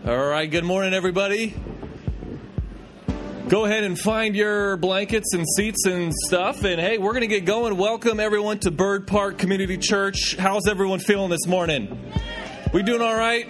All right, good morning, everybody. Go ahead and find your blankets and seats and stuff. And, hey, we're going to get going. Welcome, everyone, to Bird Park Community Church. How's everyone feeling this morning? We doing all right?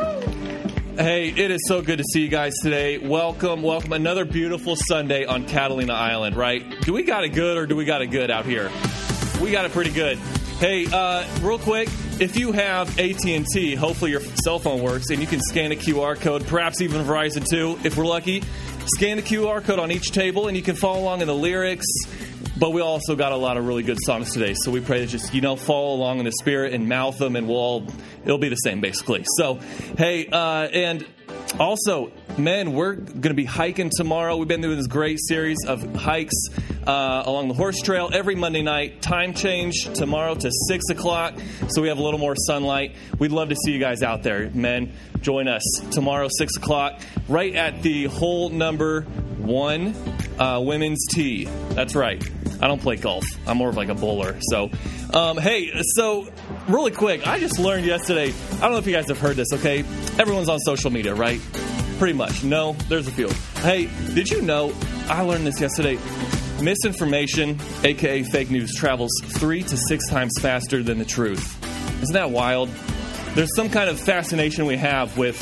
Hey, it is so good to see you guys today. Welcome. Another beautiful Sunday on Catalina Island, right? Do we got it good or do we got it good out here? We got it pretty good. Hey, real quick, if you have AT&T, hopefully your cell phone works, and you can scan a QR code, perhaps even Verizon too, if we're lucky. Scan the QR code on each table, and you can follow along in the lyrics. But we also got a lot of really good songs today, so we pray that just, follow along in the Spirit and mouth them, and it'll be the same, basically. So, hey, and also, men, we're going to be hiking tomorrow. We've been doing this great series of hikes along the horse trail every Monday night. Time change tomorrow to 6 o'clock, so we have a little more sunlight. We'd love to see you guys out there. Men, join us tomorrow, 6 o'clock, right at the hole number 1 women's tee. That's right. I don't play golf. I'm more of like a bowler. So, hey, so really quick, I just learned yesterday, I don't know if you guys have heard this, okay? Everyone's on social media, right? Pretty much. No, there's a few. Hey, did you know, I learned this yesterday, misinformation, aka fake news, travels 3 to 6 times faster than the truth. Isn't that wild? There's some kind of fascination we have with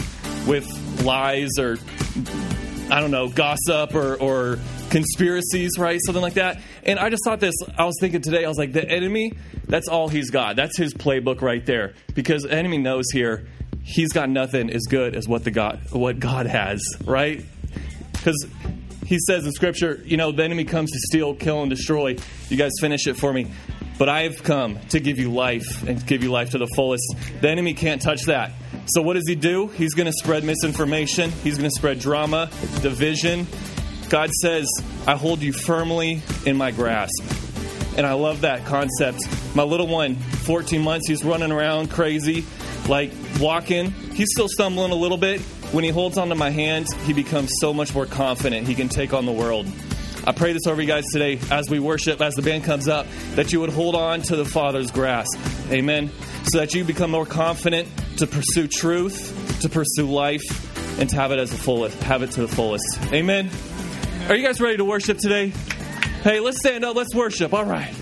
lies or, I don't know, gossip or conspiracies, right? Something like that. And I just thought this, I was thinking today, I was like, the enemy, that's all he's got. That's his playbook right there. Because the enemy knows here, he's got nothing as good as what God has, right? Because he says in Scripture, the enemy comes to steal, kill, and destroy. You guys finish it for me. But I have come to give you life and give you life to the fullest. The enemy can't touch that. So what does he do? He's going to spread misinformation. He's going to spread drama, division. God says, I hold you firmly in my grasp. And I love that concept. My little one, 14 months, he's running around crazy, like walking. He's still stumbling a little bit. When he holds onto my hand, he becomes so much more confident. He can take on the world. I pray this over you guys today as we worship, as the band comes up, that you would hold on to the Father's grasp. Amen. So that you become more confident to pursue truth, to pursue life, and to have it to the fullest. Amen. Are you guys ready to worship today? Hey, let's stand up. Let's worship. All right.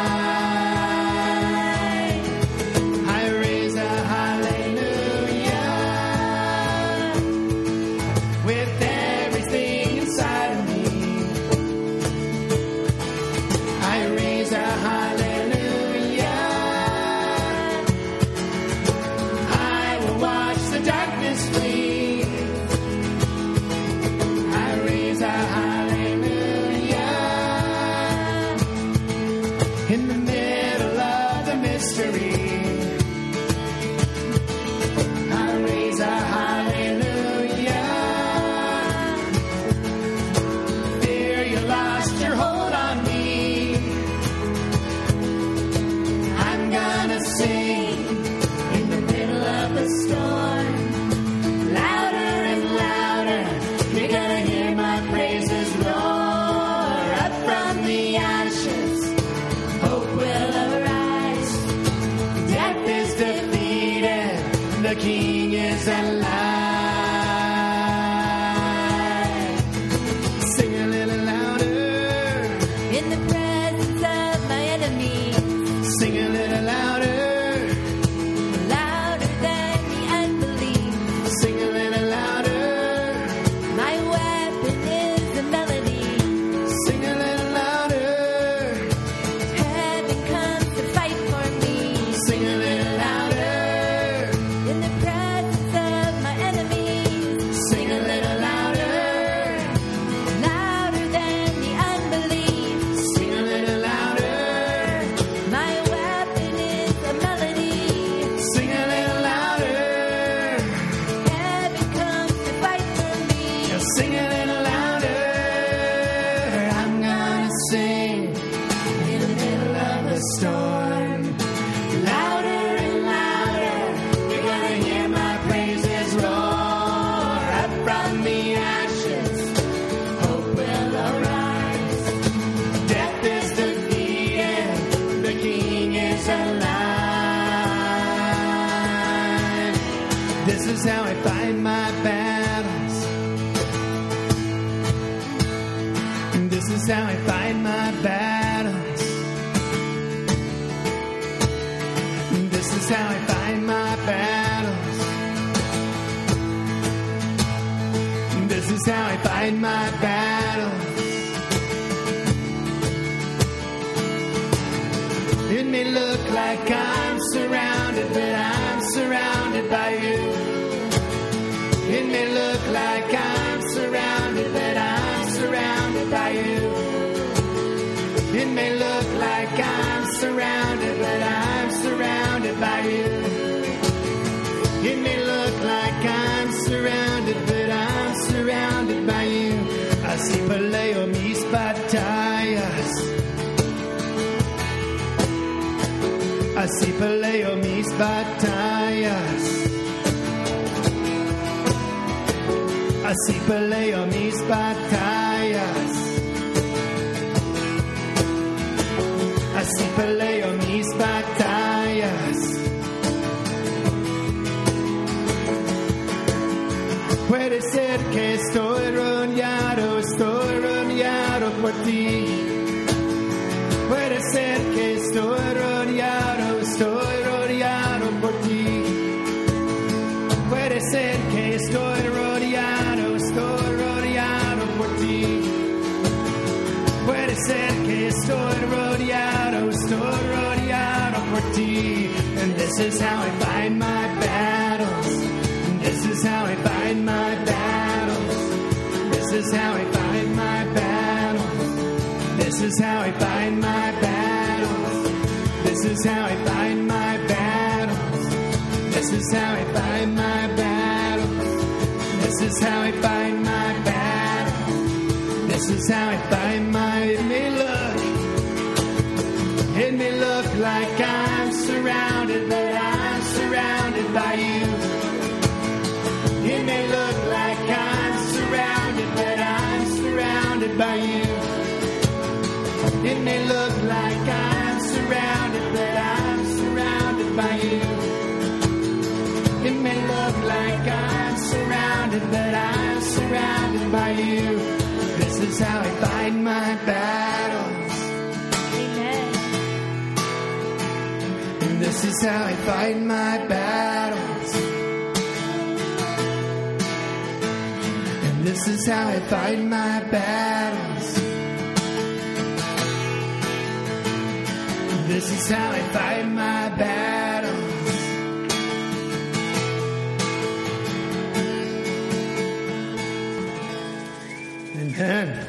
I raise a hallelujah. The King is alive. Sing a little louder. In the presence of my enemies. Sing a little louder. Louder than the unbelief. Sing a little louder. My weapon is a melody. Sing a little louder. Heaven comes to fight for me. Sing a little louder. In the presence of my enemies. Sing a little louder. Louder than the unbelief. Sing a little louder. My weapon is a melody. Sing a little louder. Heaven comes to fight for me. Sing a little louder. I'm gonna sing in the middle of the storm. Louder and louder. You're gonna hear my praises roar. Up from the ashes, hope will arise. Death is defeated. The King is alive. This is how I fight my battles. This is how I fight my battles. This is how I fight my battles. This is how I fight my battles. It may look like I'm surrounded, but I'm surrounded by you. It may look like I'm surrounded, but I'm surrounded by you. It may look like I'm surrounded, but I'm surrounded by you. It may look like I'm surrounded, but I'm surrounded by you. Así peleo mis batallas. Así peleo mis batallas. Así peleo mis batallas. Así peleo mis batallas. Puede ser que estoy rodeado por ti. Puede ser que estoy rodeado por ti. Puede ser que estoy rodeado por ti. Puede ser que estoy rodeado por ti. And this is how I fight my battles. This is how I fight my battles. This is how I fight my battles. This is how I fight my battles. This is how I fight my battles. This is how I fight my battles. This is how I fight my battles. This is how I fight my. It may look like I'm surrounded, but I'm surrounded by you. It may look like I'm surrounded, but I'm surrounded by you. It may look like I'm surrounded, but I'm surrounded by you. It may look like I'm surrounded, but I'm surrounded by you. This is how I fight my battles. Amen. And this is how I fight my battles. And this is how I fight my battles. This is how I fight my battles. Amen.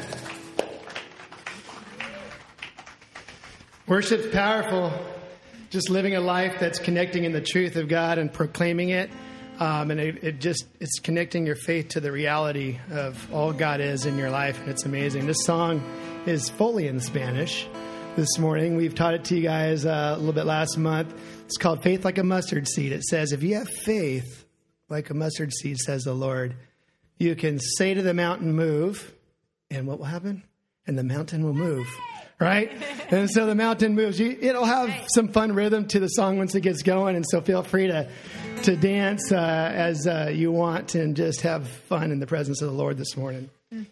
Worship's powerful. Just living a life that's connecting in the truth of God and proclaiming it. And it's connecting your faith to the reality of all God is in your life. And it's amazing. This song is fully in Spanish this morning. We've taught it to you guys a little bit last month. It's called Faith Like a Mustard Seed. It says, if you have faith like a mustard seed, says the Lord, you can say to the mountain, move. And what will happen? And the mountain will move. Right? And so the mountain moves. It'll have some fun rhythm to the song once it gets going. And so feel free to to dance as you want and just have fun in the presence of the Lord this morning.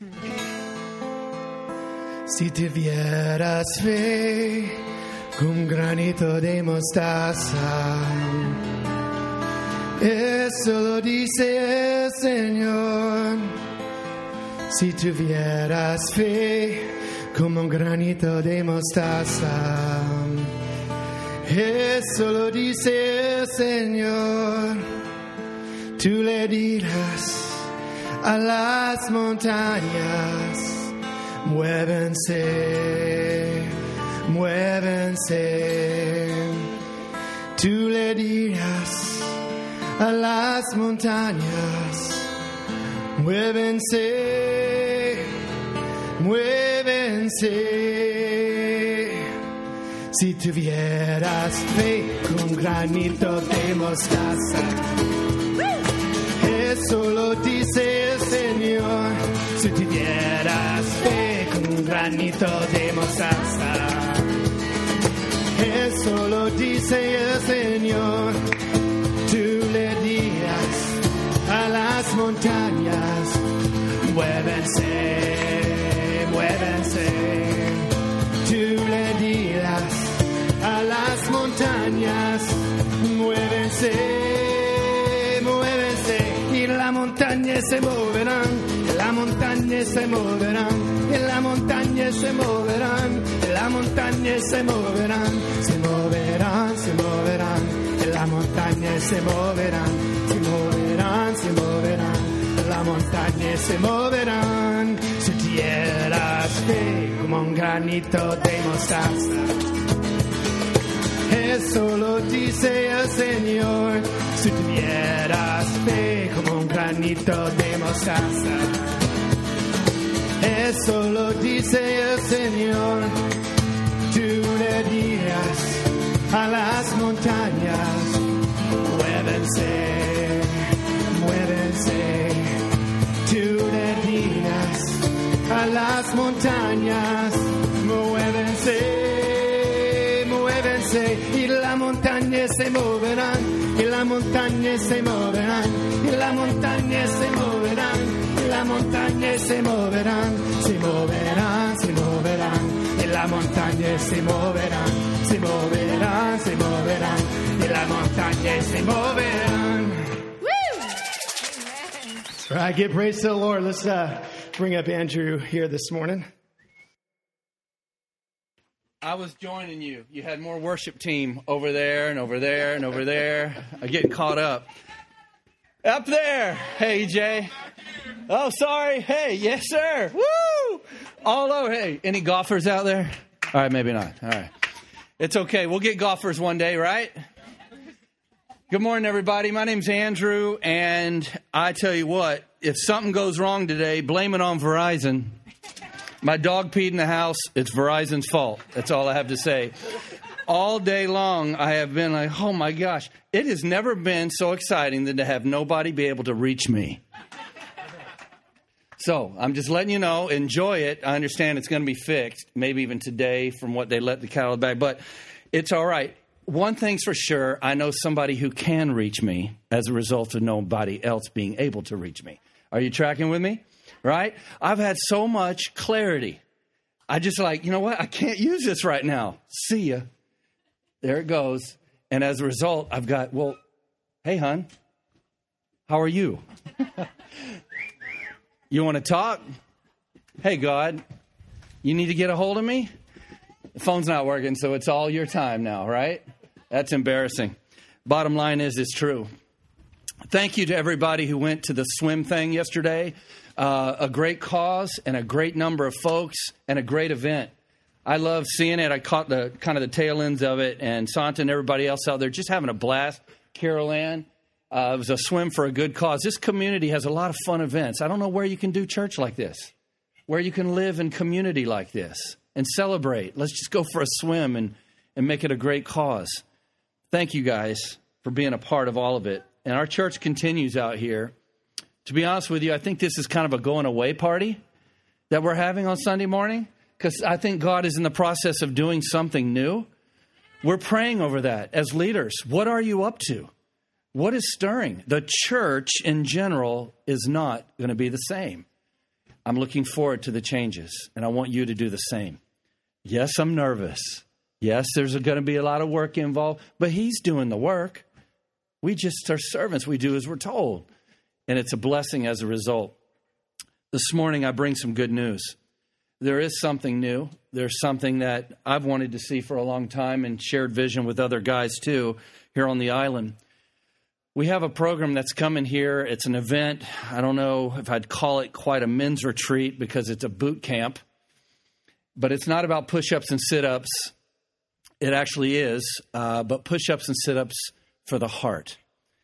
Si te vieras fe cum granito de mostaza, eso lo dice el Señor. Si tuvieras fe como un granito de mostaza, eso lo dice el Señor. Tú le dirás a las montañas, muévense, muévense. Tú le dirás a las montañas, muévense, muévense. Si tuvieras fe con granito de mostaza, eso lo dice el Señor. Si tuvieras fe con granito de mostaza, eso lo dice el Señor. Tú le dirás a las montañas, muévense, muévense. Tú le dirás a las montañas, muévense, muévense. Y la montaña se moverán, la montaña se moverán, y la montaña se moverán, la montaña se moverán, se moverán, se moverán, la montaña se moverán, se moverán, se moverán, la montaña se moverán. Si tuvieras fe como un granito de mostaza, eso lo dice el Señor. Si tuvieras fe como un granito de mostaza, eso lo dice el Señor. Tú le dirás a las montañas, muévense, muévense. Tú le dirás a las montañas, muévense, muévense. Y la montaña se moverán, y la montaña se moverán, y la montaña se moverán, y la montaña se moverán, se moverán, se moverán, y la montaña se moverán, se moverán, se moverán, y la montaña se moverán. All right, give praise to the Lord. Let's bring up Andrew here this morning. I was joining you. You had more worship team over there and over there and over there. I'm getting caught up. Up there. Hey, Jay. Oh, sorry. Hey, yes, sir. Woo! All over. Hey, any golfers out there? All right, maybe not. All right. It's okay. We'll get golfers one day, right? Good morning, everybody. My name's Andrew, and I tell you what, if something goes wrong today, blame it on Verizon. My dog peed in the house. It's Verizon's fault. That's all I have to say. All day long, I have been like, oh, my gosh. It has never been so exciting than to have nobody be able to reach me. So I'm just letting you know, enjoy it. I understand it's going to be fixed, maybe even today from what they let the cattle back, but it's all right. One thing's for sure, I know somebody who can reach me as a result of nobody else being able to reach me. Are you tracking with me? Right? I've had so much clarity. I just like, you know what? I can't use this right now. See ya. There it goes. And as a result, I've got, well, hey, hon, how are you? You want to talk? Hey, God, you need to get a hold of me? The phone's not working, so it's all your time now, right? That's embarrassing. Bottom line is, it's true. Thank you to everybody who went to the swim thing yesterday. A great cause and a great number of folks and a great event. I love seeing it. I caught the kind of the tail ends of it, and Santa and everybody else out there just having a blast. Carol Ann, it was a swim for a good cause. This community has a lot of fun events. I don't know where you can do church like this, where you can live in community like this and celebrate. Let's just go for a swim and make it a great cause. Thank you guys for being a part of all of it. And our church continues out here. To be honest with you, I think this is kind of a going away party that we're having on Sunday morning, because I think God is in the process of doing something new. We're praying over that as leaders. What are you up to? What is stirring? The church in general is not going to be the same. I'm looking forward to the changes, and I want you to do the same. Yes, I'm nervous. Yes, there's going to be a lot of work involved, but he's doing the work. We just are servants. We do as we're told, and it's a blessing as a result. This morning, I bring some good news. There is something new. There's something that I've wanted to see for a long time and shared vision with other guys, too, here on the island. We have a program that's coming here. It's an event. I don't know if I'd call it quite a men's retreat because it's a boot camp. But it's not about push-ups and sit-ups. It actually is, but push-ups and sit-ups for the heart.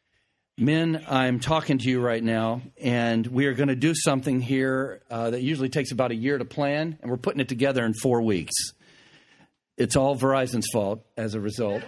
Men, I'm talking to you right now, and we are going to do something here that usually takes about a year to plan, and we're putting it together in 4 weeks. It's all Verizon's fault as a result.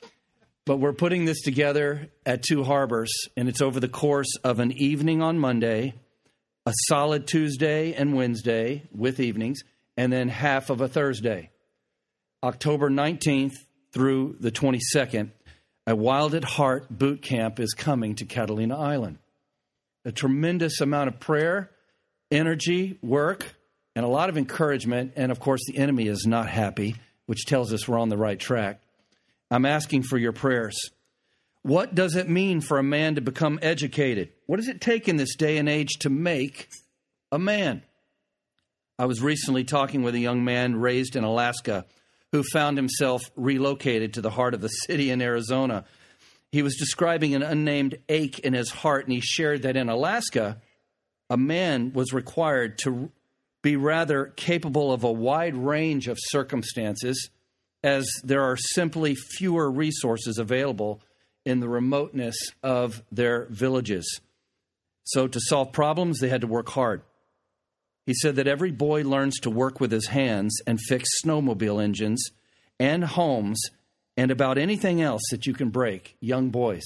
But we're putting this together at Two Harbors, and it's over the course of an evening on Monday, a solid Tuesday and Wednesday with evenings, and then half of a Thursday. October 19th through the 22nd, a Wild at Heart boot camp is coming to Catalina Island. A tremendous amount of prayer, energy, work, and a lot of encouragement. And, of course, the enemy is not happy, which tells us we're on the right track. I'm asking for your prayers. What does it mean for a man to become educated? What does it take in this day and age to make a man? I was recently talking with a young man raised in Alaska who found himself relocated to the heart of the city in Arizona. He was describing an unnamed ache in his heart, and he shared that in Alaska, a man was required to be rather capable of a wide range of circumstances, as there are simply fewer resources available in the remoteness of their villages. So to solve problems, they had to work hard. He said that every boy learns to work with his hands and fix snowmobile engines and homes and about anything else that you can break, young boys.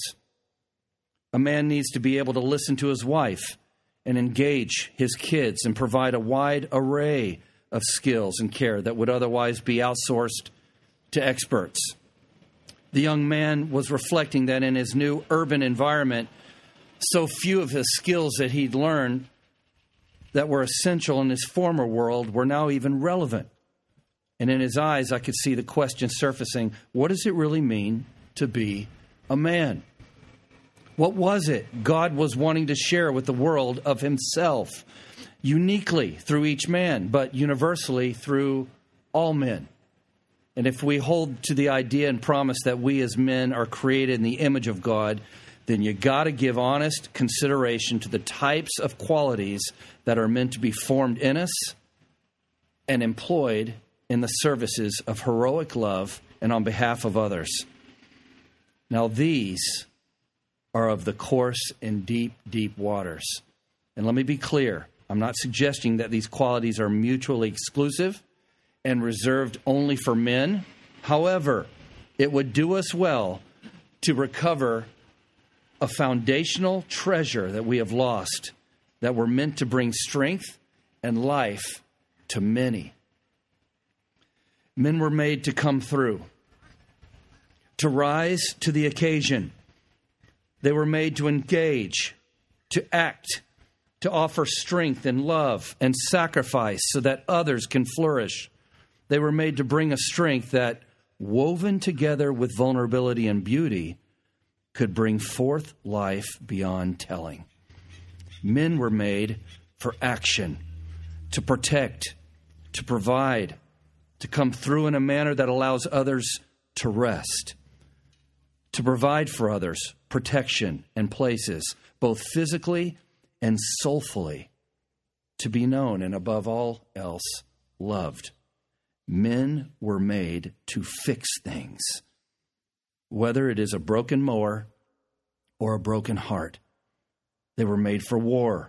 A man needs to be able to listen to his wife and engage his kids and provide a wide array of skills and care that would otherwise be outsourced to experts. The young man was reflecting that in his new urban environment, so few of his skills that he'd learned that were essential in his former world were now even relevant. And in his eyes, I could see the question surfacing, what does it really mean to be a man? What was it God was wanting to share with the world of himself, uniquely through each man, but universally through all men? And if we hold to the idea and promise that we as men are created in the image of God, then you got to give honest consideration to the types of qualities that are meant to be formed in us and employed in the services of heroic love and on behalf of others. Now, these are of the coarse and deep, deep waters. And let me be clear, I'm not suggesting that these qualities are mutually exclusive and reserved only for men. However, it would do us well to recover a foundational treasure that we have lost, that were meant to bring strength and life to many. Men were made to come through, to rise to the occasion. They were made to engage, to act, to offer strength and love and sacrifice so that others can flourish. They were made to bring a strength that, woven together with vulnerability and beauty, could bring forth life beyond telling. Men were made for action, to protect, to provide, to come through in a manner that allows others to rest, to provide for others protection and places, both physically and soulfully, to be known and above all else loved. Men were made to fix things, whether it is a broken mower or a broken heart. They were made for war,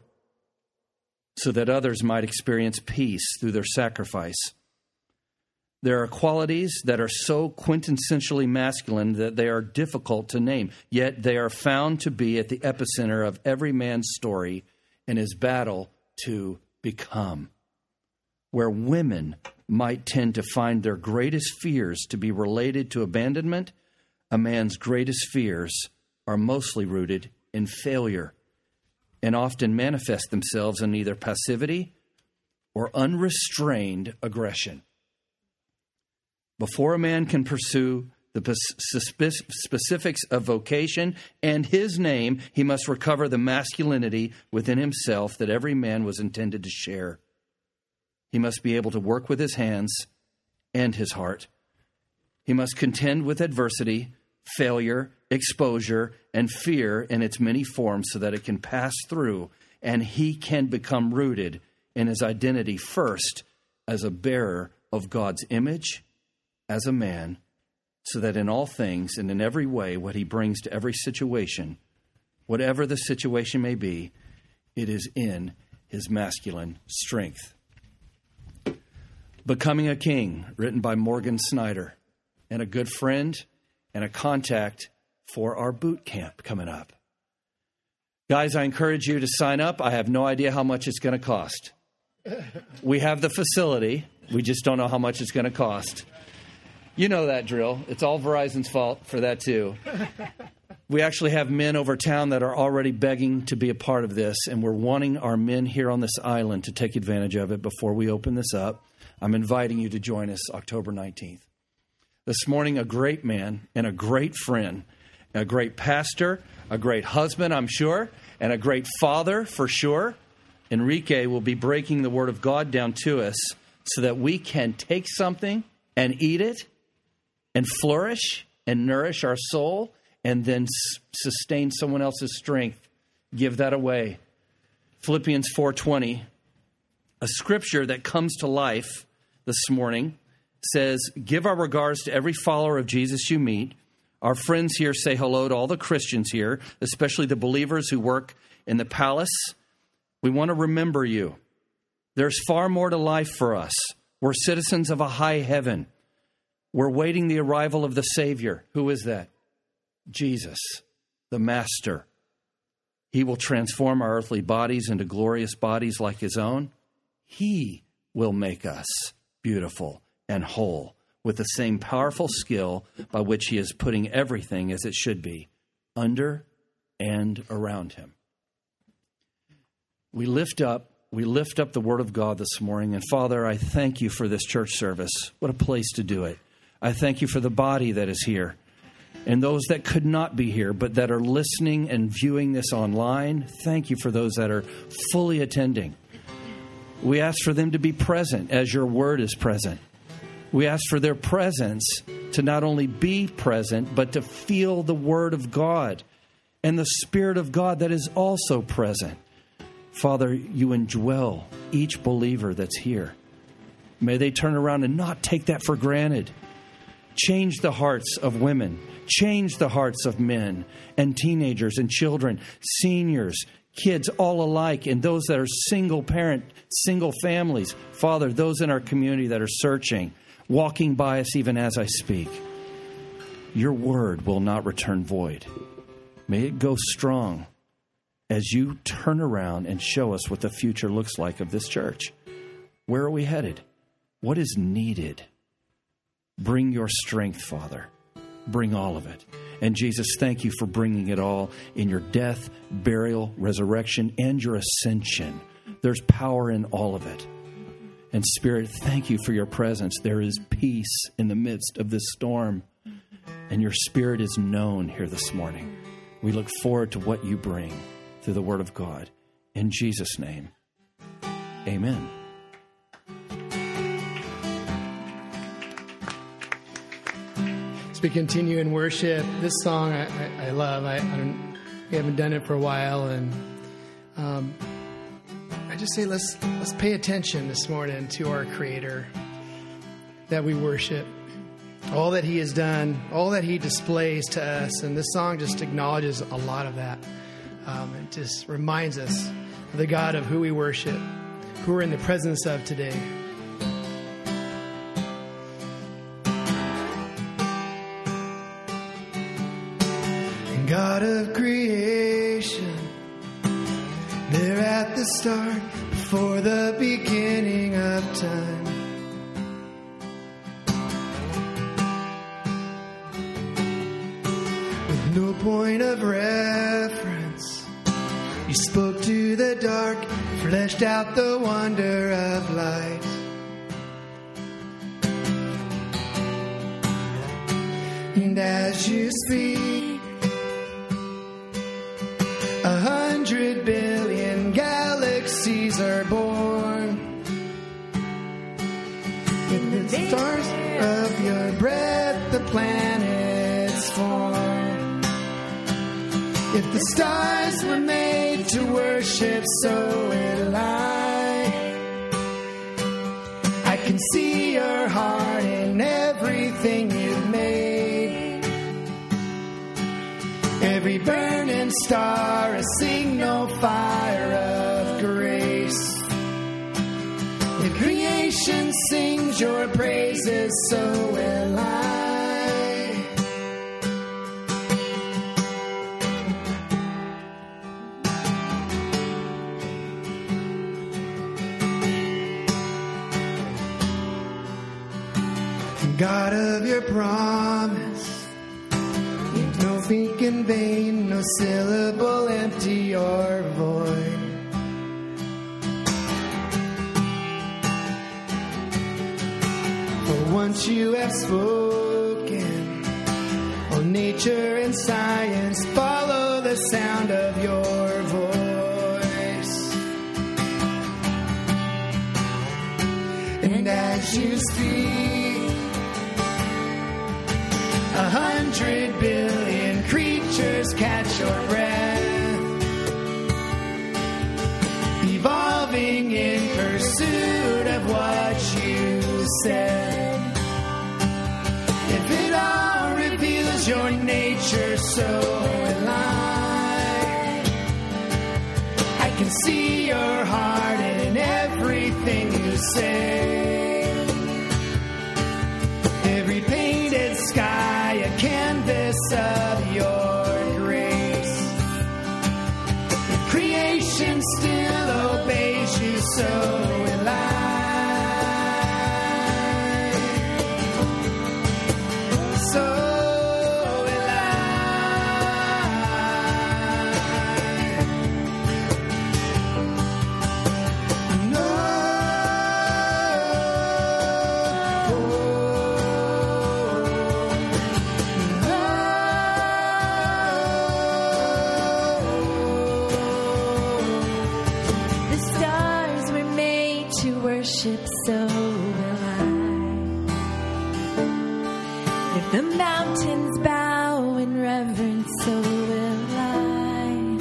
so that others might experience peace through their sacrifice. There are qualities that are so quintessentially masculine that they are difficult to name, yet they are found to be at the epicenter of every man's story in his battle to become. Where women might tend to find their greatest fears to be related to abandonment, a man's greatest fears are mostly rooted in failure and often manifest themselves in either passivity or unrestrained aggression. Before a man can pursue the specifics of vocation and his name, he must recover the masculinity within himself that every man was intended to share. He must be able to work with his hands and his heart. He must contend with adversity, failure, exposure, and fear in its many forms so that it can pass through and he can become rooted in his identity first as a bearer of God's image, as a man, so that in all things and in every way, what he brings to every situation, whatever the situation may be, it is in his masculine strength. Becoming a King, written by Morgan Snyder, and a good friend and a contact for our boot camp coming up. Guys, I encourage you to sign up. I have no idea how much it's going to cost. We have the facility. We just don't know how much it's going to cost. You know that drill. It's all Verizon's fault for that, too. We actually have men over town that are already begging to be a part of this, and we're wanting our men here on this island to take advantage of it before we open this up. I'm inviting you to join us October 19th. This morning, a great man and a great friend, a great pastor, a great husband, I'm sure, and a great father for sure. Enrique will be breaking the Word of God down to us so that we can take something and eat it and flourish and nourish our soul and then sustain someone else's strength. Give that away. Philippians 4:20, a scripture that comes to life this morning, says, give our regards to every follower of Jesus you meet. Our friends here say hello to all the Christians here, especially the believers who work in the palace. We want to remember you. There's far more to life for us. We're citizens of a high heaven. We're waiting the arrival of the Savior. Who is that? Jesus, the Master. He will transform our earthly bodies into glorious bodies like his own. He will make us beautiful and whole with the same powerful skill by which he is putting everything as it should be, under and around him. We lift up the Word of God this morning. And Father, I thank you for this church service. What a place to do it. I thank you for the body that is here and those that could not be here, but that are listening and viewing this online. Thank you for those that are fully attending. We ask for them to be present as your word is present. We ask for their presence to not only be present, but to feel the Word of God and the Spirit of God that is also present. Father, you indwell each believer that's here. May they turn around and not take that for granted. Change the hearts of women. Change the hearts of men and teenagers and children, seniors, kids, all alike, and those that are single parent, single families. Father, those in our community that are searching, walking by us even as I speak. Your word will not return void. May it go strong as you turn around and show us what the future looks like of this church. Where are we headed? What is needed? Bring your strength, Father. Bring all of it. And Jesus, thank you for bringing it all in your death, burial, resurrection, and your ascension. There's power in all of it. And Spirit, thank you for your presence. There is peace in the midst of this storm. And your Spirit is known here this morning. We look forward to what you bring through the Word of God. In Jesus' name, amen. As we continue in worship, this song I love. We haven't done it for a while, and I just say let's pay attention this morning to our Creator that we worship. All that He has done, all that He displays to us, and this song just acknowledges a lot of that. It just reminds us of the God of who we worship, who we're in the presence of today. God of creation, there at the start, before the beginning of time. With no point of reference, You spoke to the dark, fleshed out the wonder of light. And as you speak, 100 billion galaxies are born. With the stars of your breath, the planets form. If the stars were made to worship, so will I. I can see your heart in everything you've made. Every burning star, a signal fire of grace. If creation sings your praises, so will I. God of your promise, leave no think in vain, no syllable empty or void. For once you have spoken, all nature and science follow the sound of your voice. And as you speak, 100 billion creatures catch your breath, evolving in pursuit of what you said. If it all reveals your nature, so will I. I can see your heart in everything you say. Every painted sky, a canvas of your grace. If creation still obeys you, so will I. So will I. No. So will I. If the mountains bow in reverence, so will I.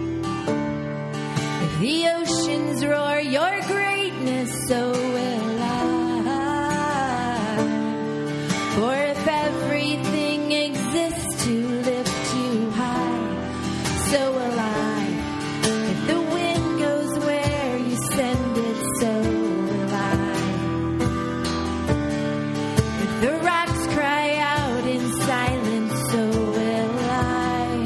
If the oceans roar your greatness, so will I. For if everything exists to lift you high, so will I. If the wind goes where you send it, so the rocks cry out in silence, so will I.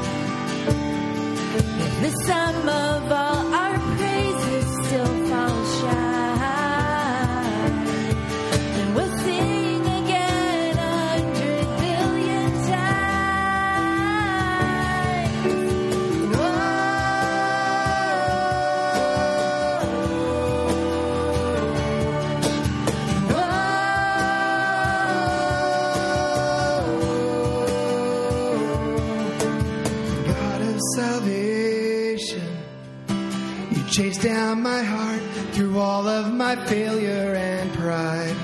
If the sum of all our praises still falls short, then we'll sing again 100 billion times. Whoa. Salvation, you chased down my heart through all of my failure and pride.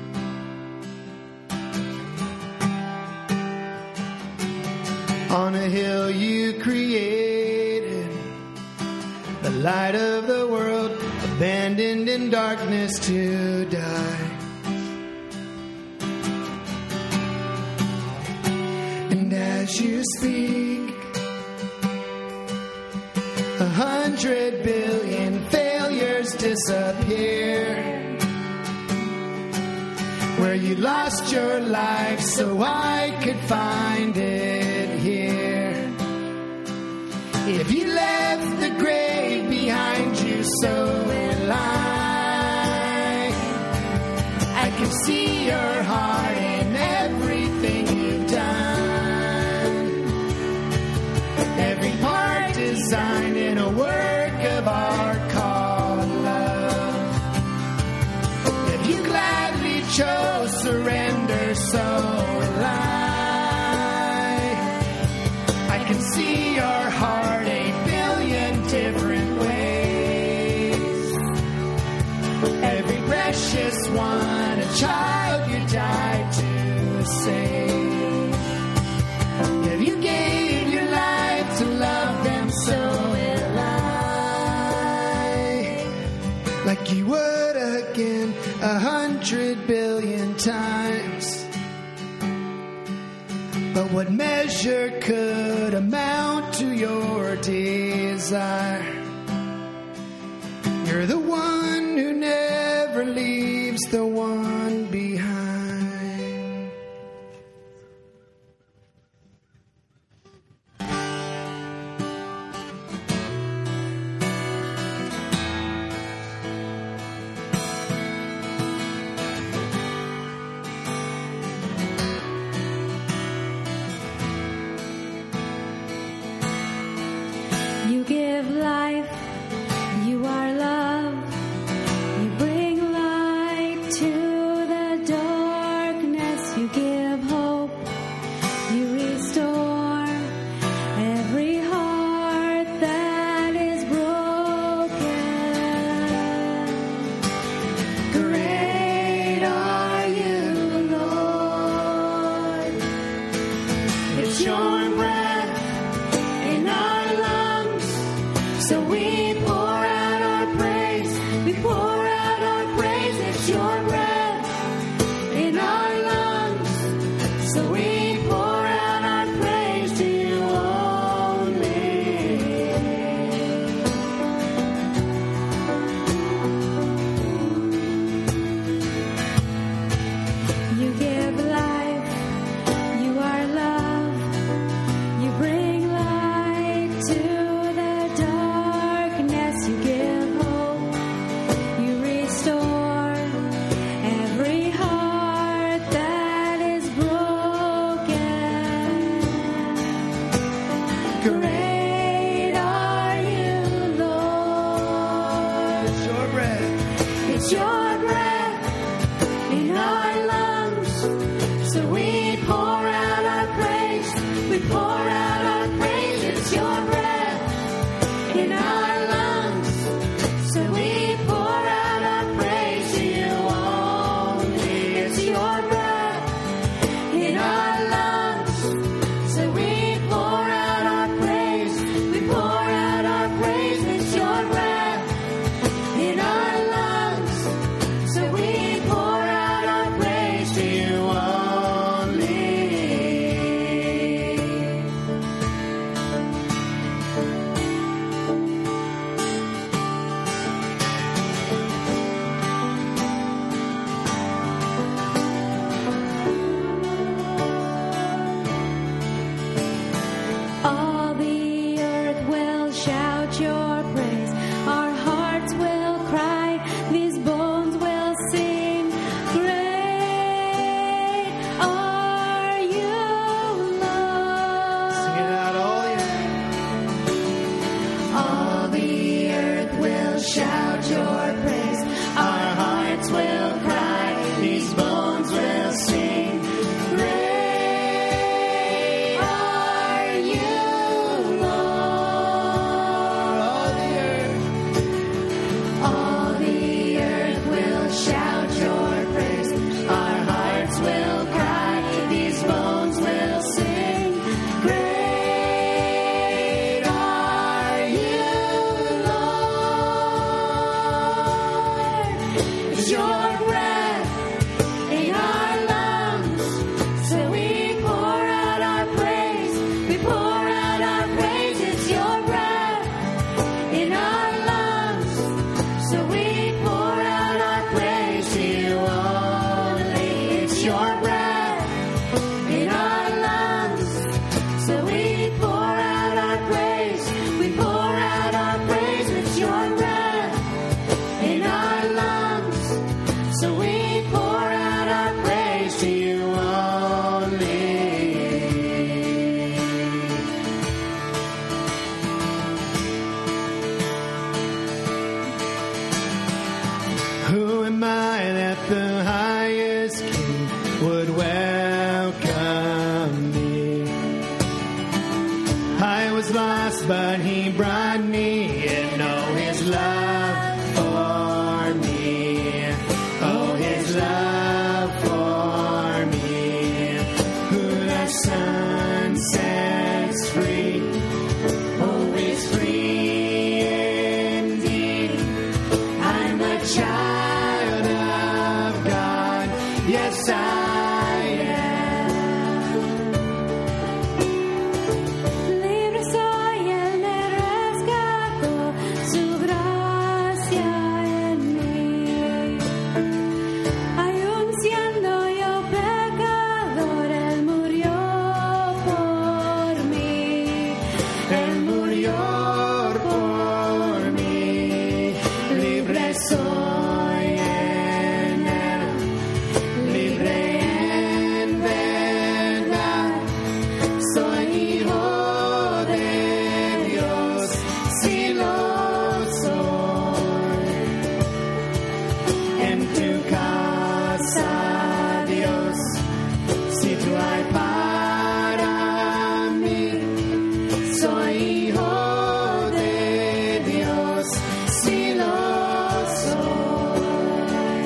On a hill you created the light of the world, abandoned in darkness to die. And as you speak, 100 billion failures disappear. Where you lost your life so I could find it here. If you left the grave behind you, so will I. I can see your heart in everything you've done. Every part design in a work of art called love. If you gladly chose surrender, so will I can see your heart 8 billion different ways. Every precious one, a child you died to save. If you gave your life to love them, so will I. Like you would again 100 billion times. But what measure could amount to your desire? You're the one who never leaves the one behind. You give life, you are love. You bring light to the darkness. You give hope, you restore every heart that is broken. Great are you, Lord. It's your breath in our lungs, so we pour out our praise. We pour out our praise. It's your breath in our lungs, so we pour out our praise to you only. You give life, you are love. You bring light to the darkness. You give hope, you restore every heart that is broken. Great are you, Lord. It's your breath. It's your breath in our lungs, so we pour out our praise. We pour out our praise. It's your breath in our lungs, so we pour out our praise to you only. It's your breath in our lungs, so we pour out our praise. We pour out our praise. It's your breath in our lungs, so we pour out our praise to you only. All the earth will shout your praise. Our hearts will cry. These bones will sing. Great are you, Lord. Sing it out, all the earth. All the earth will shout your praise. Our hearts will cry. These bones will sing. Great are you, Lord. All the earth. but he brought me in. Oh, his love for me. Oh, his love for me. Who the Son sets free, oh, is free indeed. I'm a child of God. Yes, I Libre soy, Él me rescató, su gracia en mí. Aún siendo yo pecador, Él murió por mí. Él murió por mí. Libre soy en Él, libre en verdad. Soy hijo de Dios, si lo soy. En tu casa, Dios, si tú hay para mí. Soy hijo de Dios, si lo soy.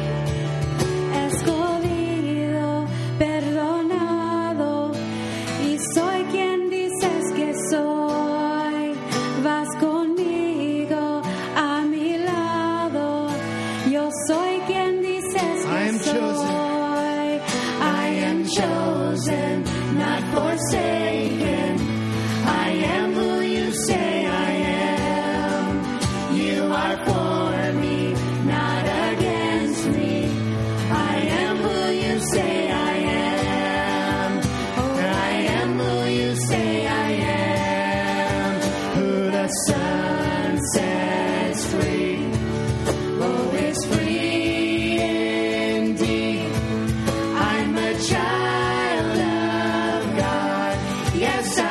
Escogido, perdonado, y soy quien dices que soy. Vas conmigo a mi lado, yo soy quien dices que I am chosen. soy. I am chosen, not forsaken. I am who you say I am. You are for me, not against me. I am who you say I am. I am who you say I am. Who the Son sets free, oh, is free indeed. I'm a child of God. Yes, I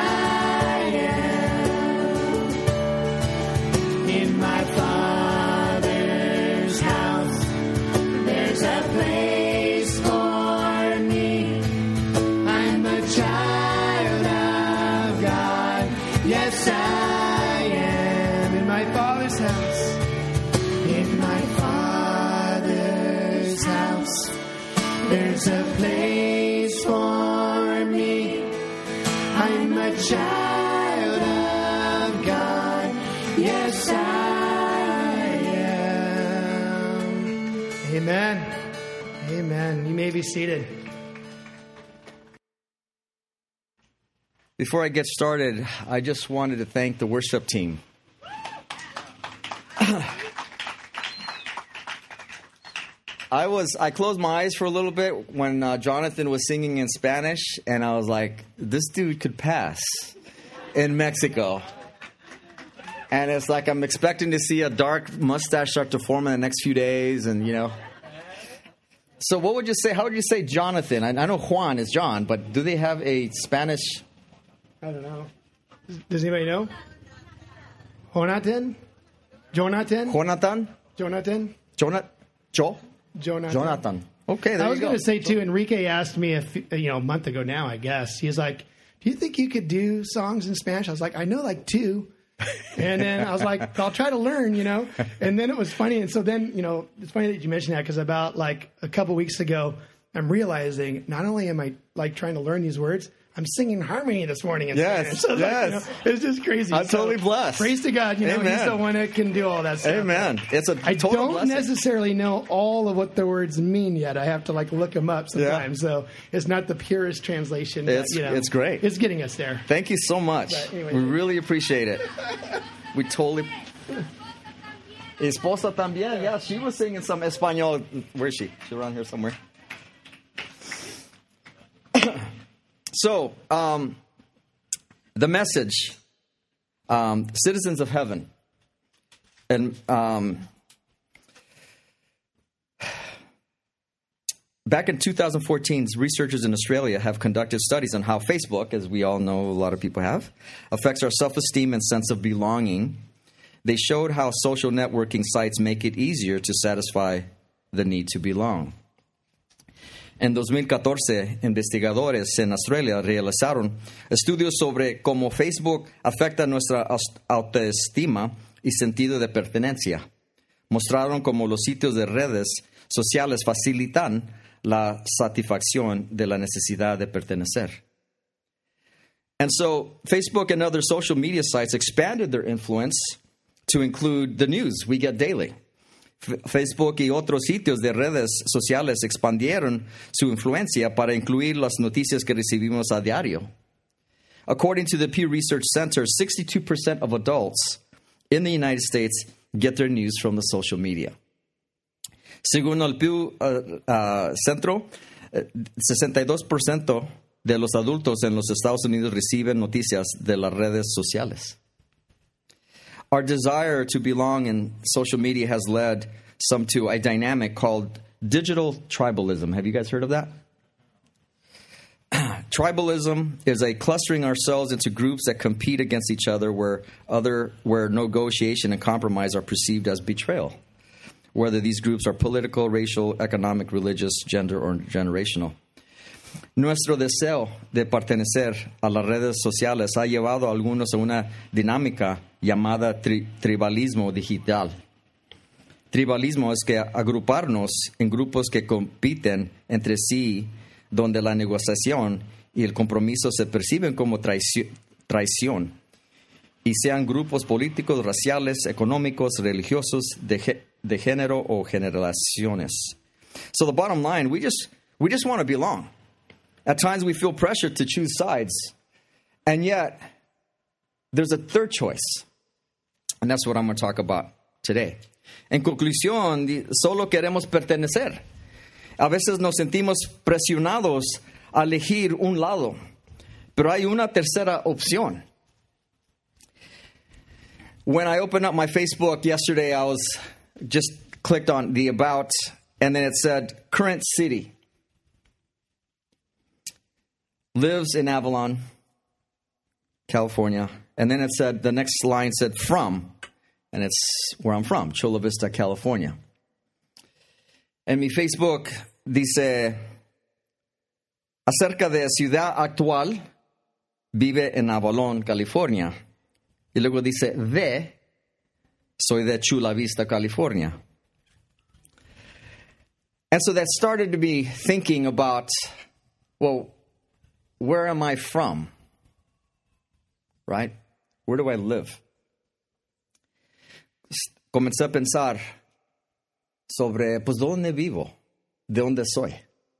am. In my Father's house, there's a place for me. I'm a child of God. Yes, I am. In my Father's house. In my Father's house, there's a place for me. I'm a child of God. Yes, I am. Amen. Amen. You may be seated. Before I get started, I just wanted to thank the worship team. I closed my eyes for a little bit when Jonathan was singing in Spanish, and I was like, this dude could pass in Mexico. And it's like I'm expecting to see a dark mustache start to form in the next few days, and, you know. So what would you say? How would you say Jonathan? I know Juan is John, but do they have a Spanish? I don't know. Does anybody know? Jonathan? Jonathan? Jonathan? Jonathan? Jonathan? Joe? Jonathan. Jonathan. Okay, there I was you go. going to say, too, Enrique asked me a month ago now, I guess. He's like, do you think you could do songs in Spanish? I was like, I know like two. And then I was like, I'll try to learn, you know. And then it was funny. And so then, you know, it's funny that you mentioned that because about like a couple weeks ago, I'm realizing not only am I like trying to learn these words, I'm singing harmony this morning in Yes, Spanish. So yes. Like, you know, it's just crazy. I'm totally blessed. Praise to God. You know, Amen. He's the one that can do all that stuff. Amen. It's a I total don't blessing. necessarily know all of what the words mean yet. I have to like look them up sometimes. So it's not the purest translation. But, It's- you know, it's great. It's getting us there. Thank you so much. But anyway. We really appreciate it. We totally. Esposa también. Yeah, she was singing some Espanol. Where is she? She's around here somewhere. So, the message, citizens of heaven. And back in 2014, researchers in Australia have conducted studies on how Facebook, as we all know a lot of people have, affects our self-esteem and sense of belonging. They showed how social networking sites make it easier to satisfy the need to belong. En 2014, investigadores en Australia realizaron estudios sobre cómo Facebook afecta nuestra autoestima y sentido de pertenencia. Mostraron cómo los sitios de redes sociales facilitan la satisfacción de la necesidad de pertenecer. And so Facebook and other social media sites expanded their influence to include the news we get daily. Facebook y otros sitios de redes sociales expandieron su influencia para incluir las noticias que recibimos a diario. According to the Pew Research Center, 62% of adults in the United States get their news from the social media. Según el Pew Centro, 62% de los adultos en los Estados Unidos reciben noticias de las redes sociales. Our desire to belong in social media has led some to a dynamic called digital tribalism. Have you guys heard of that? Tribalism is a clustering ourselves into groups that compete against each other where negotiation and compromise are perceived as betrayal, whether these groups are political, racial, economic, religious, gender, or generational. Nuestro deseo de pertenecer a las redes sociales ha llevado a algunos a una dinámica llamada tribalismo digital. Tribalismo es que agruparnos en grupos que compiten entre sí, donde la negociación y el compromiso se perciben como traición, y sean grupos políticos, raciales, económicos, religiosos, de género o generaciones. So the bottom line, we just want to belong. At times we feel pressure to choose sides, and yet there's a third choice, and that's what I'm going to talk about today. En conclusión, solo queremos pertenecer. A veces nos sentimos presionados a elegir un lado, pero hay una tercera opción. When I opened up my Facebook yesterday, I was just clicked on the About, and then it said, current city. Lives in Avalon, California. And then it said, the next line said from, and it's where I'm from, Chula Vista, California. En mi Facebook dice, acerca de ciudad actual, vive en Avalon, California. Y luego dice, soy de Chula Vista, California. And so that started to be thinking about, well, where am I from? Right? Where do I live? Comencé a pensar sobre, pues, ¿dónde vivo? ¿De dónde soy?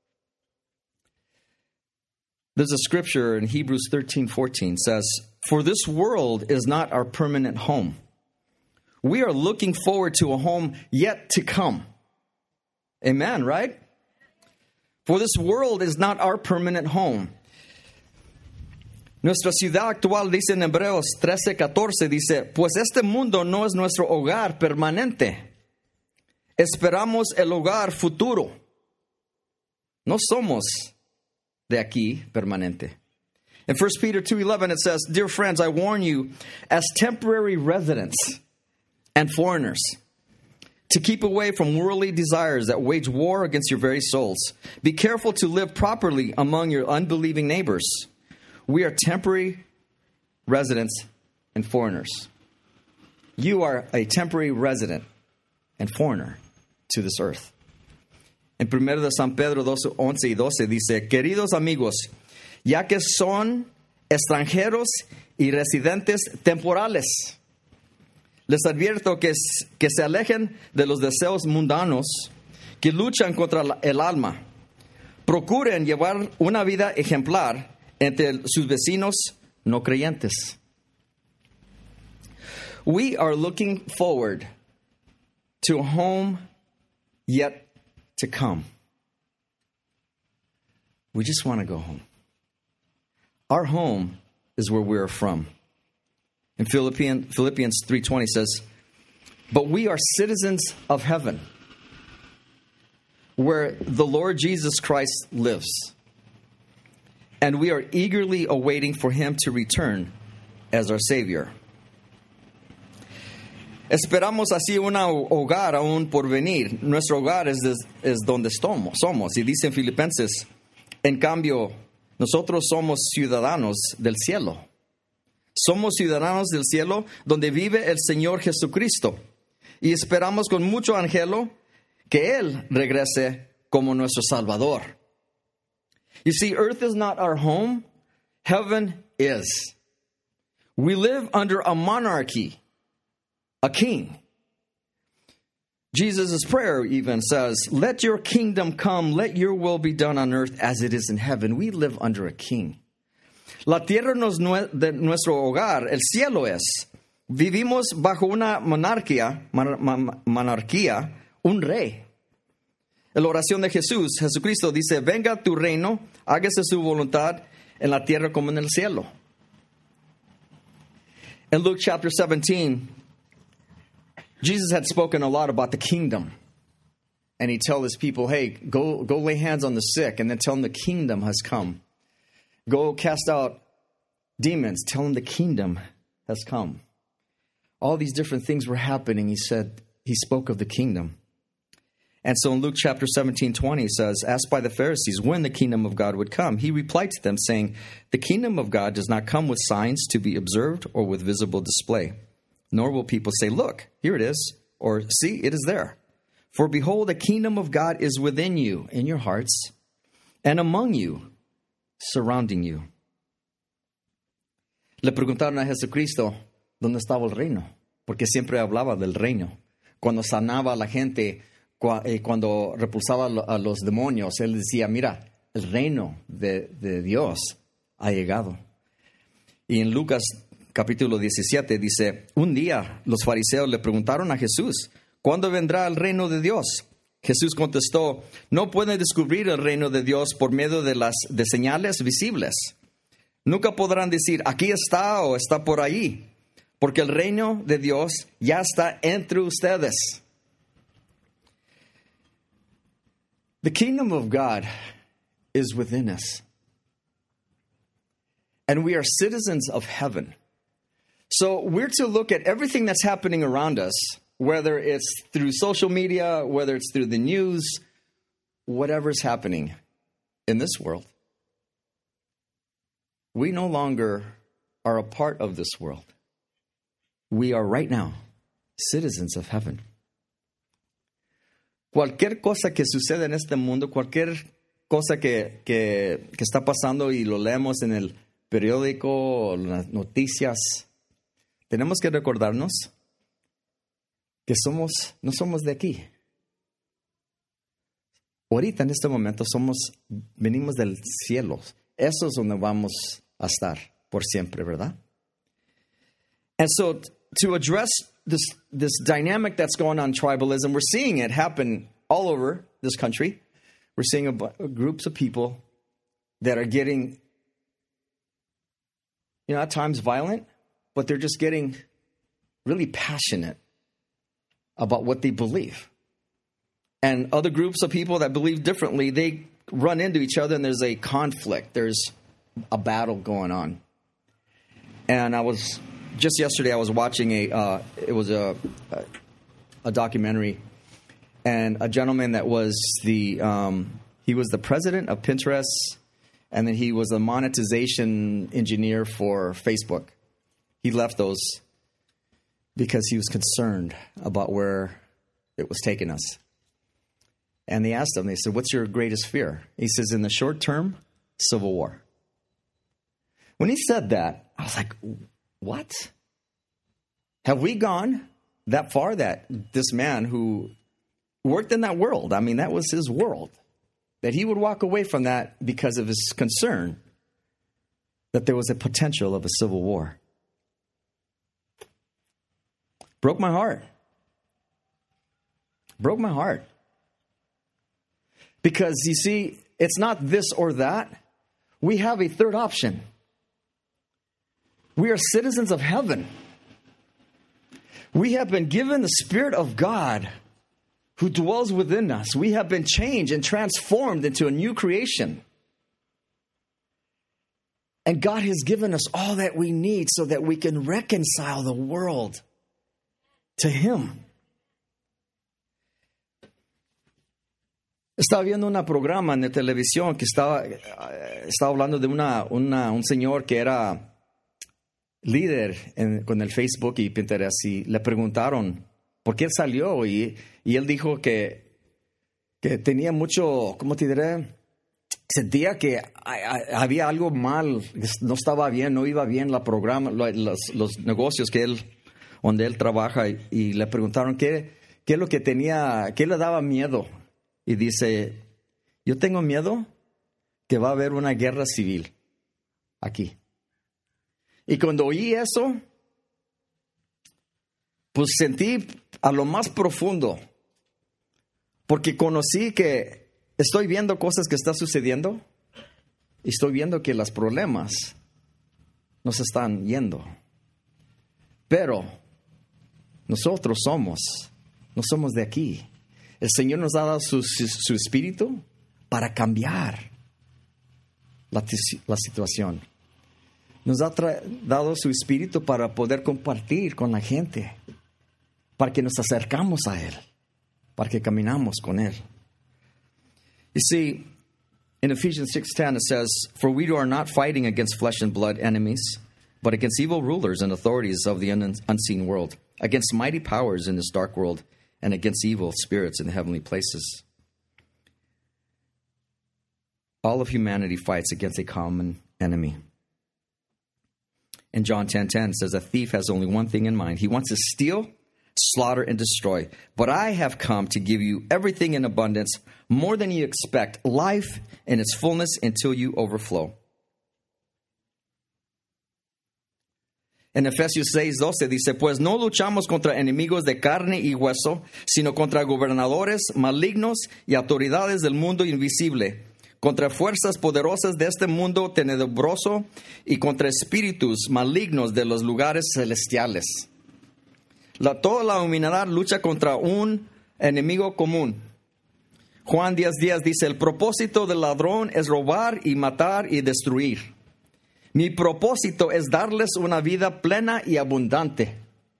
There's a scripture in Hebrews 13:14 says, for this world is not our permanent home. We are looking forward to a home yet to come. Amen, right? For this world is not our permanent home. Nuestra ciudad actual, dice en Hebreos 13:14, dice, pues este mundo no es nuestro hogar permanente. Esperamos el hogar futuro. No somos de aquí permanente. In 1 Peter 2:11 it says, dear friends, I warn you as temporary residents and foreigners to keep away from worldly desires that wage war against your very souls. Be careful to live properly among your unbelieving neighbors. We are temporary residents and foreigners. You are a temporary resident and foreigner to this earth. En 1 de San Pedro 11 y 12 dice, queridos amigos, ya que son extranjeros y residentes temporales, les advierto que se alejen de los deseos mundanos que luchan contra el alma. Procuren llevar una vida ejemplar entre sus vecinos no creyentes. We are looking forward to a home yet to come. We just want to go home. Our home is where we are from. In Philippians 3:20 says, but we are citizens of heaven, where the Lord Jesus Christ lives. And we are eagerly awaiting for him to return as our Savior. Esperamos así un hogar aún por venir. Nuestro hogar es donde somos. Y dice en Filipenses, en cambio, nosotros somos ciudadanos del cielo. Somos ciudadanos del cielo donde vive el Señor Jesucristo. Y esperamos con mucho anhelo que Él regrese como nuestro Salvador. You see, earth is not our home. Heaven is. We live under a monarchy, a king. Jesus' prayer even says, let your kingdom come, let your will be done on earth as it is in heaven. We live under a king. La tierra no es de nuestro hogar, el cielo es. Vivimos bajo una monarquía, un rey. En la oración de Jesucristo dice, venga tu reino, hágase su voluntad en la tierra como en el cielo. In Luke chapter 17, Jesus had spoken a lot about the kingdom. And he told his people, hey, go lay hands on the sick and then tell them the kingdom has come. Go cast out demons, tell them the kingdom has come. All these different things were happening. He spoke of the kingdom. And so in Luke chapter 17:20, it says, asked by the Pharisees when the kingdom of God would come, he replied to them saying, the kingdom of God does not come with signs to be observed or with visible display. Nor will people say, look, here it is, or see, it is there. For behold, the kingdom of God is within you, in your hearts, and among you, surrounding you. Le preguntaron a Jesucristo, ¿dónde estaba el reino? Porque siempre hablaba del reino. Cuando sanaba a la gente, cuando repulsaba a los demonios, él decía, mira, el reino de Dios ha llegado. Y en Lucas capítulo 17 dice, un día los fariseos le preguntaron a Jesús, ¿cuándo vendrá el reino de Dios? Jesús contestó, no pueden descubrir el reino de Dios por medio de señales visibles. Nunca podrán decir, aquí está o está por ahí, porque el reino de Dios ya está entre ustedes. The kingdom of God is within us. And we are citizens of heaven. So we're to look at everything that's happening around us, whether it's through social media, whether it's through the news, whatever's happening in this world. We no longer are a part of this world. We are right now citizens of heaven. Cualquier cosa que sucede en este mundo, cualquier cosa que está pasando y lo leemos en el periódico o las noticias, tenemos que recordarnos que no somos de aquí. Ahorita en este momento venimos del cielo. Eso es donde vamos a estar por siempre, ¿verdad? And so to address this dynamic that's going on, tribalism, we're seeing it happen all over this country. We're seeing groups of people that are getting, at times violent, but they're just getting really passionate about what they believe. And other groups of people that believe differently, they run into each other and there's a conflict. There's a battle going on. And just yesterday I was watching a documentary, and a gentleman that was he was the president of Pinterest, and then he was a monetization engineer for Facebook. He left those because he was concerned about where it was taking us. And they asked him, they said, what's your greatest fear? He says, in the short term, civil war. When he said that, I was like, what? Have we gone that far that this man who worked in that world, that was his world, that he would walk away from that because of his concern that there was a potential of a civil war? Broke my heart. Broke my heart. Because, you see, it's not this or that. We have a third option. We are citizens of heaven. We have been given the Spirit of God who dwells within us. We have been changed and transformed into a new creation. And God has given us all that we need so that we can reconcile the world to Him. Estaba viendo un programa en la televisión que estaba hablando de un señor que era líder con el Facebook y Pinterest, y le preguntaron por qué salió, y él dijo que tenía mucho, ¿cómo te diré? Sentía que había algo mal, no estaba bien, no iba bien la programa, los negocios donde él trabaja, y le preguntaron qué es lo que tenía, qué le daba miedo. Y dice, yo tengo miedo que va a haber una guerra civil aquí. Y cuando oí eso, pues sentí a lo más profundo, porque conocí que estoy viendo cosas que están sucediendo y estoy viendo que los problemas nos están yendo. Pero nosotros no somos de aquí. El Señor nos ha dado su espíritu para cambiar la situación. Nos ha dado su espíritu para poder compartir con la gente, para que nos acercamos a Él, para que caminamos con Él. You see, in Ephesians 6:10 it says, "For we are not fighting against flesh and blood enemies, but against evil rulers and authorities of the unseen world, against mighty powers in this dark world, and against evil spirits in the heavenly places." All of humanity fights against a common enemy. In John 10:10 it says, "A thief has only one thing in mind. He wants to steal, slaughter, and destroy. But I have come to give you everything in abundance, more than you expect, life in its fullness until you overflow." En Efesios 6:12 dice, "Pues no luchamos contra enemigos de carne y hueso, sino contra gobernadores malignos y autoridades del mundo invisible, contra fuerzas poderosas de este mundo tenebroso y contra espíritus malignos de los lugares celestiales." Toda la humanidad lucha contra un enemigo común. Juan 10:10 dice, "El propósito del ladrón es robar y matar y destruir. Mi propósito es darles una vida plena y abundante."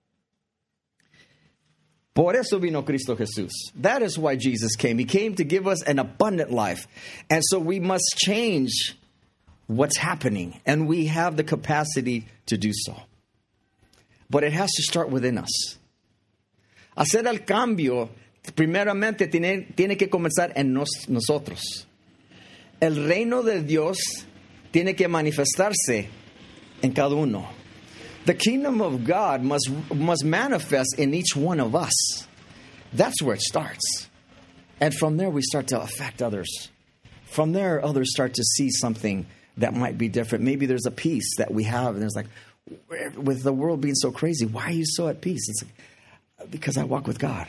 Por eso vino Cristo Jesús. That is why Jesus came. He came to give us an abundant life. And so we must change what's happening. And we have the capacity to do so. But it has to start within us. Hacer el cambio, primeramente, tiene que comenzar en nosotros. El reino de Dios tiene que manifestarse en cada uno. The kingdom of God must manifest in each one of us. That's where it starts. And from there we start to affect others. From there, others start to see something that might be different. Maybe there's a peace that we have, and there's like, with the world being so crazy, why are you so at peace? It's like, because I walk with God.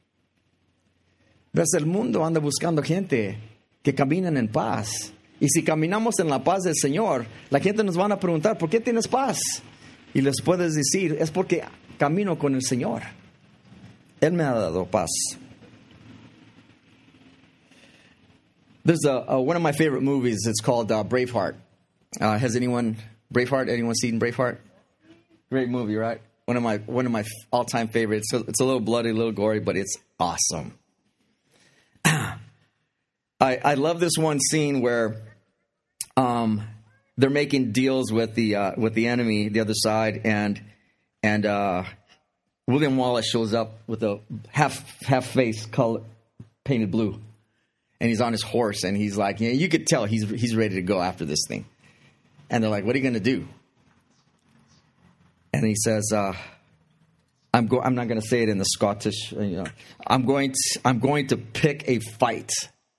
Ves, el mundo anda buscando gente que caminan en paz. Y si caminamos en la paz del Señor, la gente nos van a preguntar, ¿por qué tienes paz? Y les puedes decir, es porque camino con el Señor. Él me ha dado paz. There's one of my favorite movies. It's called Braveheart. Has anyone seen Braveheart? Great movie, right? One of my all-time favorites. It's a little bloody, a little gory, but it's awesome. I love this one scene where they're making deals with the enemy, the other side, and William Wallace shows up with a half face color painted blue, and he's on his horse, and he's like, you could tell he's ready to go after this thing. And they're like, "What are you going to do?" And he says, I'm not going to say it in the Scottish, I'm going to pick a fight.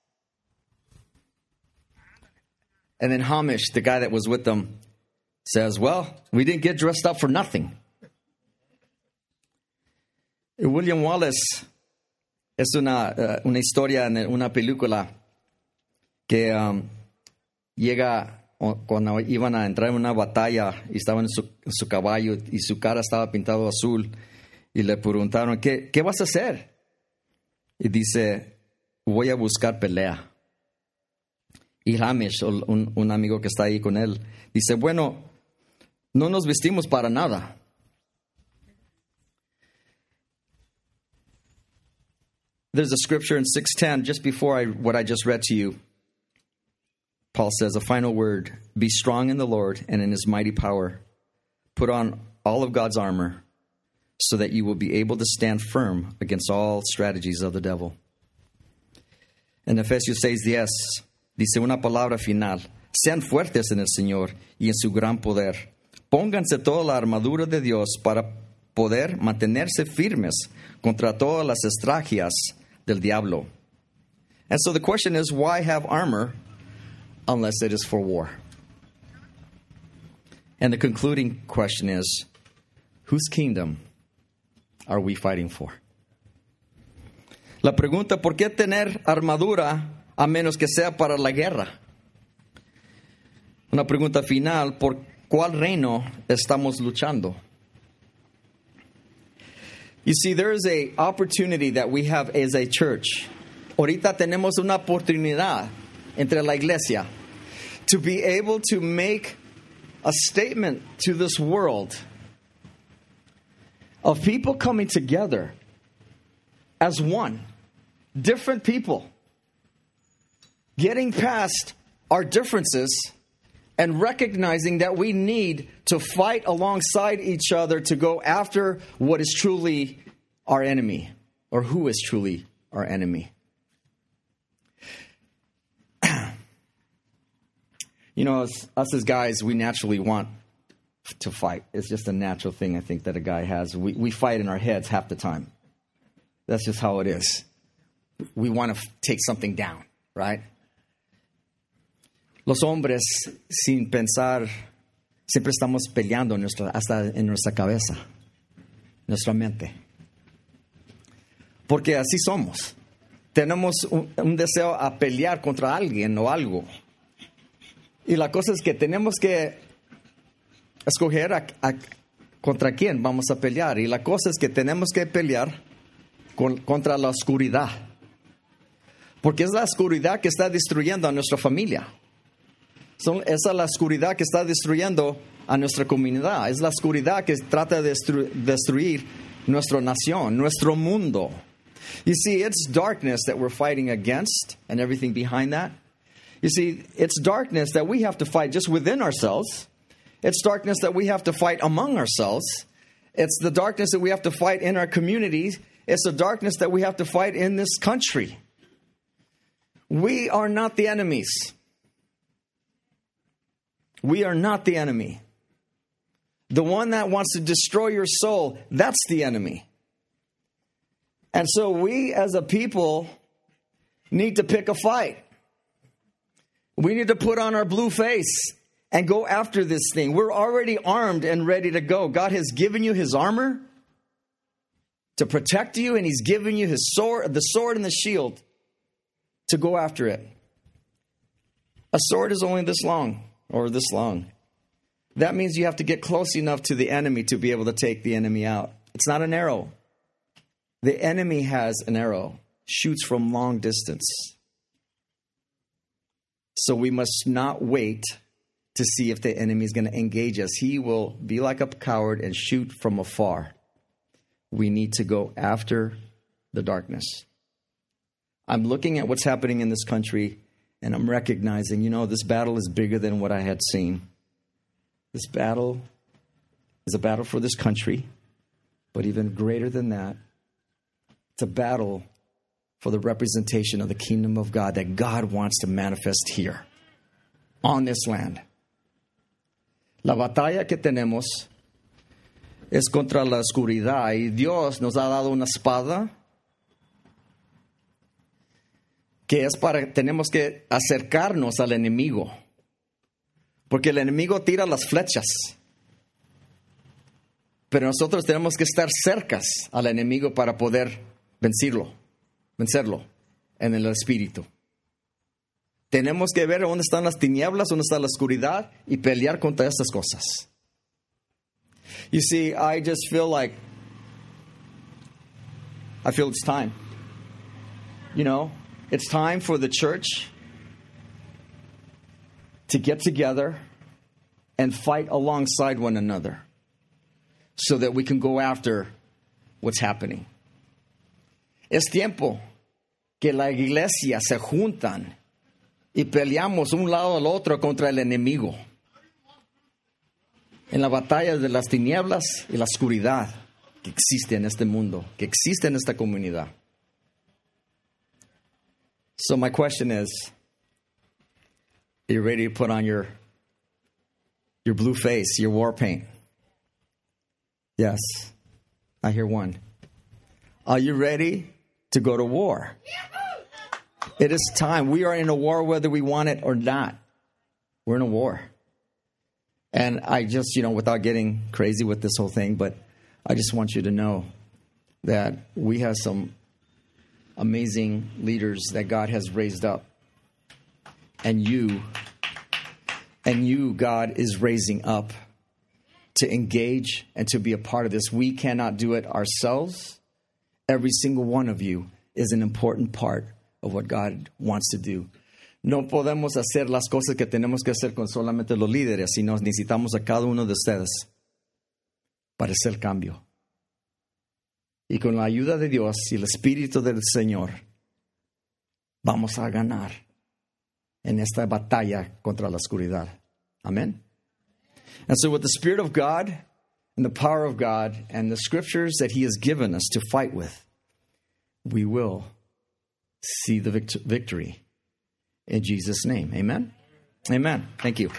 And then Hamish, the guy that was with them, says, "Well, we didn't get dressed up for nothing." William Wallace es una historia en una película que llega cuando iban a entrar en una batalla y estaban en su caballo y su cara estaba pintado azul, y le preguntaron, ¿qué vas a hacer? Y dice, voy a buscar pelea. Y Hamish, un amigo que está ahí con él, dice, bueno, no nos vestimos para nada. There's a scripture in 6:10, just before what I just read to you. Paul says, a final word, be strong in the Lord and in his mighty power. Put on all of God's armor so that you will be able to stand firm against all strategies of the devil. En Efesios 6:10 dice una palabra final. Sean fuertes en el Señor y en su gran poder. Pónganse toda la armadura de Dios para poder mantenerse firmes contra todas las estrategias del diablo. And so the question is, why have armor unless it is for war? And the concluding question is, whose kingdom are we fighting for? La pregunta, ¿por qué tener armadura a menos que sea para la guerra? Una pregunta final, ¿por cuál reino estamos luchando? You see, there is an opportunity that we have as a church. Ahorita tenemos una oportunidad entre la iglesia to be able to make a statement to this world of people coming together as one, different people, getting past our differences and recognizing that we need to fight alongside each other to go after what is truly our enemy, or who is truly our enemy. You know, us as guys, we naturally want to fight. It's just a natural thing, I think, that a guy has. We fight in our heads half the time. That's just how it is. We want to take something down, right? Los hombres, sin pensar, siempre estamos peleando hasta en nuestra cabeza, nuestra mente. Porque así somos. Tenemos un deseo a pelear contra alguien o algo. Y la cosa es que tenemos que escoger contra quién vamos a pelear. Y la cosa es que tenemos que pelear contra la oscuridad. Porque es la oscuridad que está destruyendo a nuestra familia. Esa es la oscuridad que está destruyendo a nuestra comunidad. Es la oscuridad que trata de destruir nuestra nación, nuestro mundo. You see, it's darkness that we're fighting against and everything behind that. You see, it's darkness that we have to fight just within ourselves. It's darkness that we have to fight among ourselves. It's the darkness that we have to fight in our communities. It's the darkness that we have to fight in this country. We are not the enemies. We are not the enemy. The one that wants to destroy your soul, that's the enemy. And so we as a people need to pick a fight. We need to put on our blue face and go after this thing. We're already armed and ready to go. God has given you his armor to protect you, and he's given you his sword, the sword and the shield to go after it. A sword is only this long or this long. That means you have to get close enough to the enemy to be able to take the enemy out. It's not an arrow. The enemy has an arrow, shoots from long distance. So we must not wait to see if the enemy is going to engage us. He will be like a coward and shoot from afar. We need to go after the darkness. I'm looking at what's happening in this country, and I'm recognizing, this battle is bigger than what I had seen. This battle is a battle for this country, but even greater than that, it's a battle for the representation of the kingdom of God that God wants to manifest here, on this land. La batalla que tenemos es contra la oscuridad, y Dios nos ha dado una espada que es tenemos que acercarnos al enemigo, porque el enemigo tira las flechas, pero nosotros tenemos que estar cercas al enemigo para poder vencerlo en el espíritu. Tenemos que ver dónde están las tinieblas, dónde está la oscuridad, y pelear contra estas cosas. You see, I feel it's time. It's time for the church to get together and fight alongside one another so that we can go after what's happening. Es tiempo que la iglesia se juntan y peleamos un lado al otro contra el enemigo. En la batalla de las tinieblas y la oscuridad que existe en este mundo, que existe en esta comunidad. So my question is, are you ready to put on your blue face, your war paint? Yes, I hear one. Are you ready to go to war? It is time. We are in a war whether we want it or not. We're in a war. And I just, without getting crazy with this whole thing, but I just want you to know that we have some amazing leaders that God has raised up. And you, God is raising up to engage and to be a part of this. We cannot do it ourselves. Every single one of you is an important part of what God wants to do. No podemos hacer las cosas que tenemos que hacer con solamente los líderes, sino necesitamos a cada uno de ustedes para hacer cambio. Y con la ayuda de Dios y el Espíritu del Señor, vamos a ganar en esta batalla contra la oscuridad. Amen. And so with the Spirit of God and the power of God and the scriptures that He has given us to fight with, we will see the victory in Jesus' name. Amen? Amen. Thank you.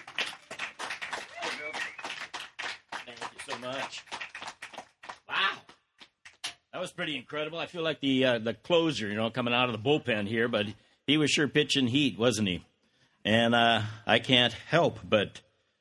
Thank you so much. Wow. That was pretty incredible. I feel like the closer, coming out of the bullpen here, but he was sure pitching heat, wasn't he? And I can't help but,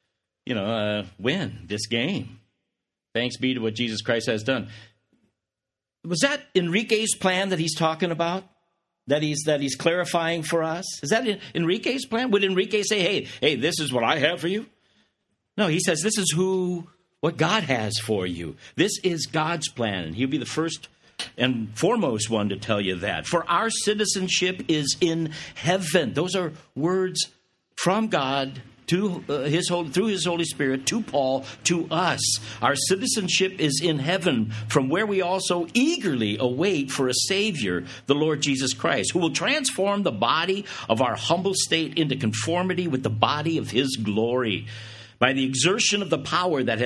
win this game. Thanks be to what Jesus Christ has done. Was that Enrique's plan that he's talking about? That he's clarifying for us? Is that Enrique's plan? Would Enrique say, hey, this is what I have for you? No, he says this is what God has for you. This is God's plan. And he'll be the first and foremost one to tell you that. For our citizenship is in heaven. Those are words from God to through His Holy Spirit to Paul, to us. Our citizenship is in heaven, from where we also eagerly await for a Savior, the Lord Jesus Christ, who will transform the body of our humble state into conformity with the body of His glory, by the exertion of the power that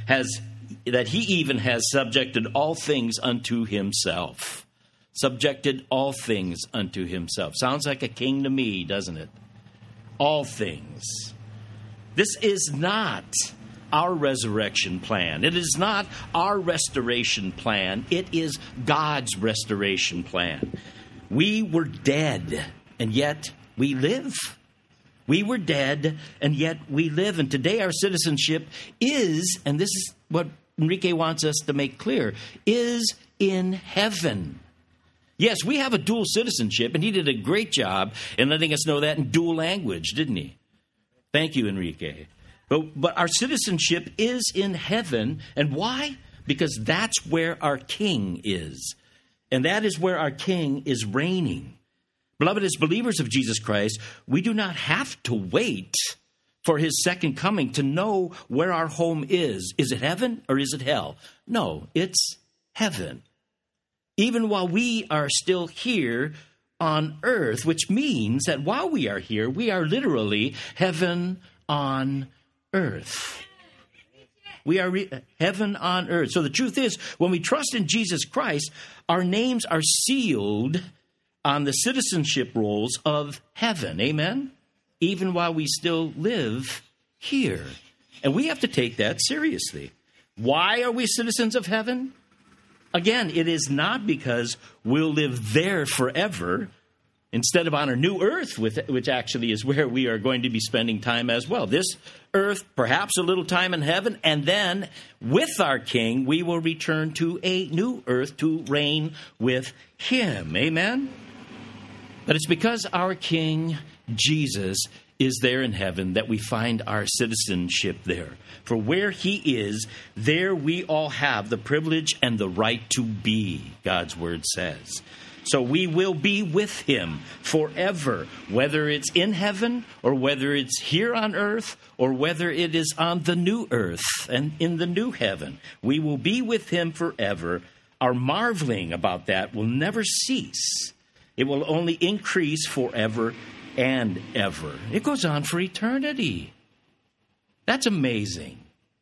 He even has subjected all things unto Himself. Subjected all things unto Himself. Sounds like a king to me, doesn't it? All things. This is not our resurrection plan. It is not our restoration plan. It is God's restoration plan. We were dead, and yet we live. We were dead, and yet we live. And today our citizenship is, and this is what Enrique wants us to make clear, is in heaven. Yes, we have a dual citizenship, and he did a great job in letting us know that in dual language, didn't he? Thank you, Enrique. But our citizenship is in heaven. And why? Because that's where our King is. And that is where our King is reigning. Beloved, as believers of Jesus Christ, we do not have to wait for His second coming to know where our home is. Is it heaven or is it hell? No, it's heaven. Even while we are still here on earth, which means that while we are here, we are literally heaven on earth. We are heaven on earth. So the truth is, when we trust in Jesus Christ, our names are sealed on the citizenship rolls of heaven. Amen? Even while we still live here. And we have to take that seriously. Why are we citizens of heaven? Again, it is not because we'll live there forever instead of on our new earth, which actually is where we are going to be spending time as well. This earth, perhaps a little time in heaven, and then with our King, we will return to a new earth to reign with Him. Amen? But it's because our King, Jesus, is there in heaven that we find our citizenship there. For where He is, there we all have the privilege and the right to be, God's Word says. So we will be with Him forever, whether it's in heaven or whether it's here on earth or whether it is on the new earth and in the new heaven. We will be with Him forever. Our marveling about that will never cease. It will only increase forever and ever. It goes on for eternity. That's amazing.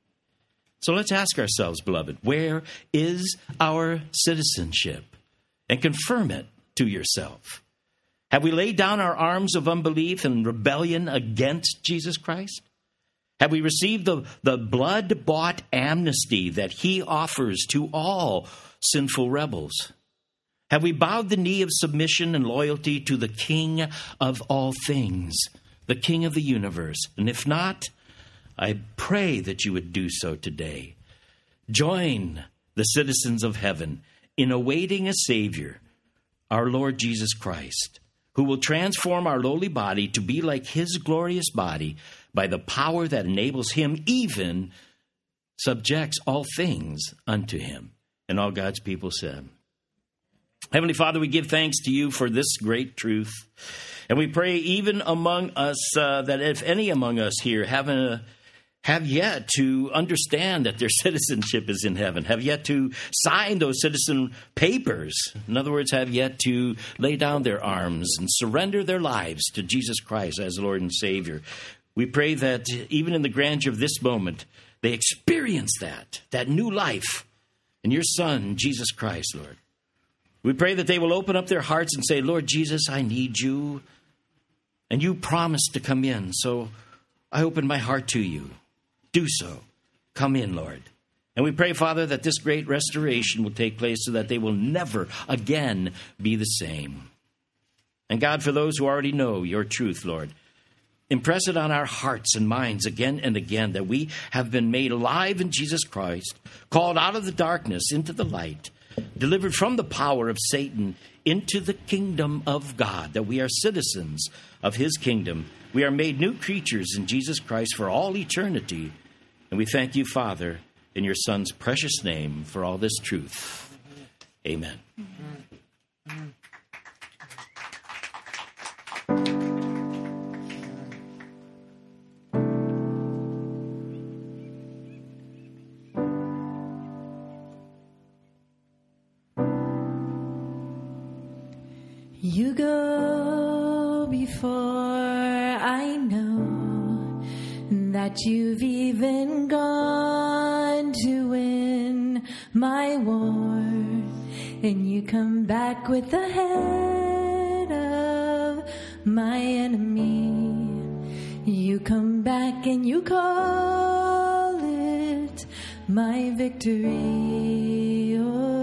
So let's ask ourselves, beloved, where is our citizenship? And confirm it to yourself. Have we laid down our arms of unbelief and rebellion against Jesus Christ? Have we received the blood-bought amnesty that he offers to all sinful rebels? Have we bowed the knee of submission and loyalty to the King of all things, the King of the universe? And if not, I pray that you would do so today. Join the citizens of heaven in awaiting a Savior, our Lord Jesus Christ, who will transform our lowly body to be like his glorious body by the power that enables him, even subjects all things unto him. And all God's people said, Heavenly Father, we give thanks to you for this great truth. And we pray even among us that if any among us here have yet to understand that their citizenship is in heaven, have yet to sign those citizen papers, in other words, have yet to lay down their arms and surrender their lives to Jesus Christ as Lord and Savior, we pray that even in the grandeur of this moment, they experience that new life in your Son, Jesus Christ, Lord. We pray that they will open up their hearts and say, Lord Jesus, I need you. And you promised to come in, so I open my heart to you. Do so. Come in, Lord. And we pray, Father, that this great restoration will take place so that they will never again be the same. And God, for those who already know your truth, Lord, impress it on our hearts and minds again and again that we have been made alive in Jesus Christ, called out of the darkness into the light, delivered from the power of Satan into the kingdom of God, that we are citizens of his kingdom. We are made new creatures in Jesus Christ for all eternity. And we thank you, Father, in your Son's precious name for all this truth. Amen. You go before I know that you've even gone to win my war, and you come back with the head of my enemy. You come back and you call it my victory. Oh.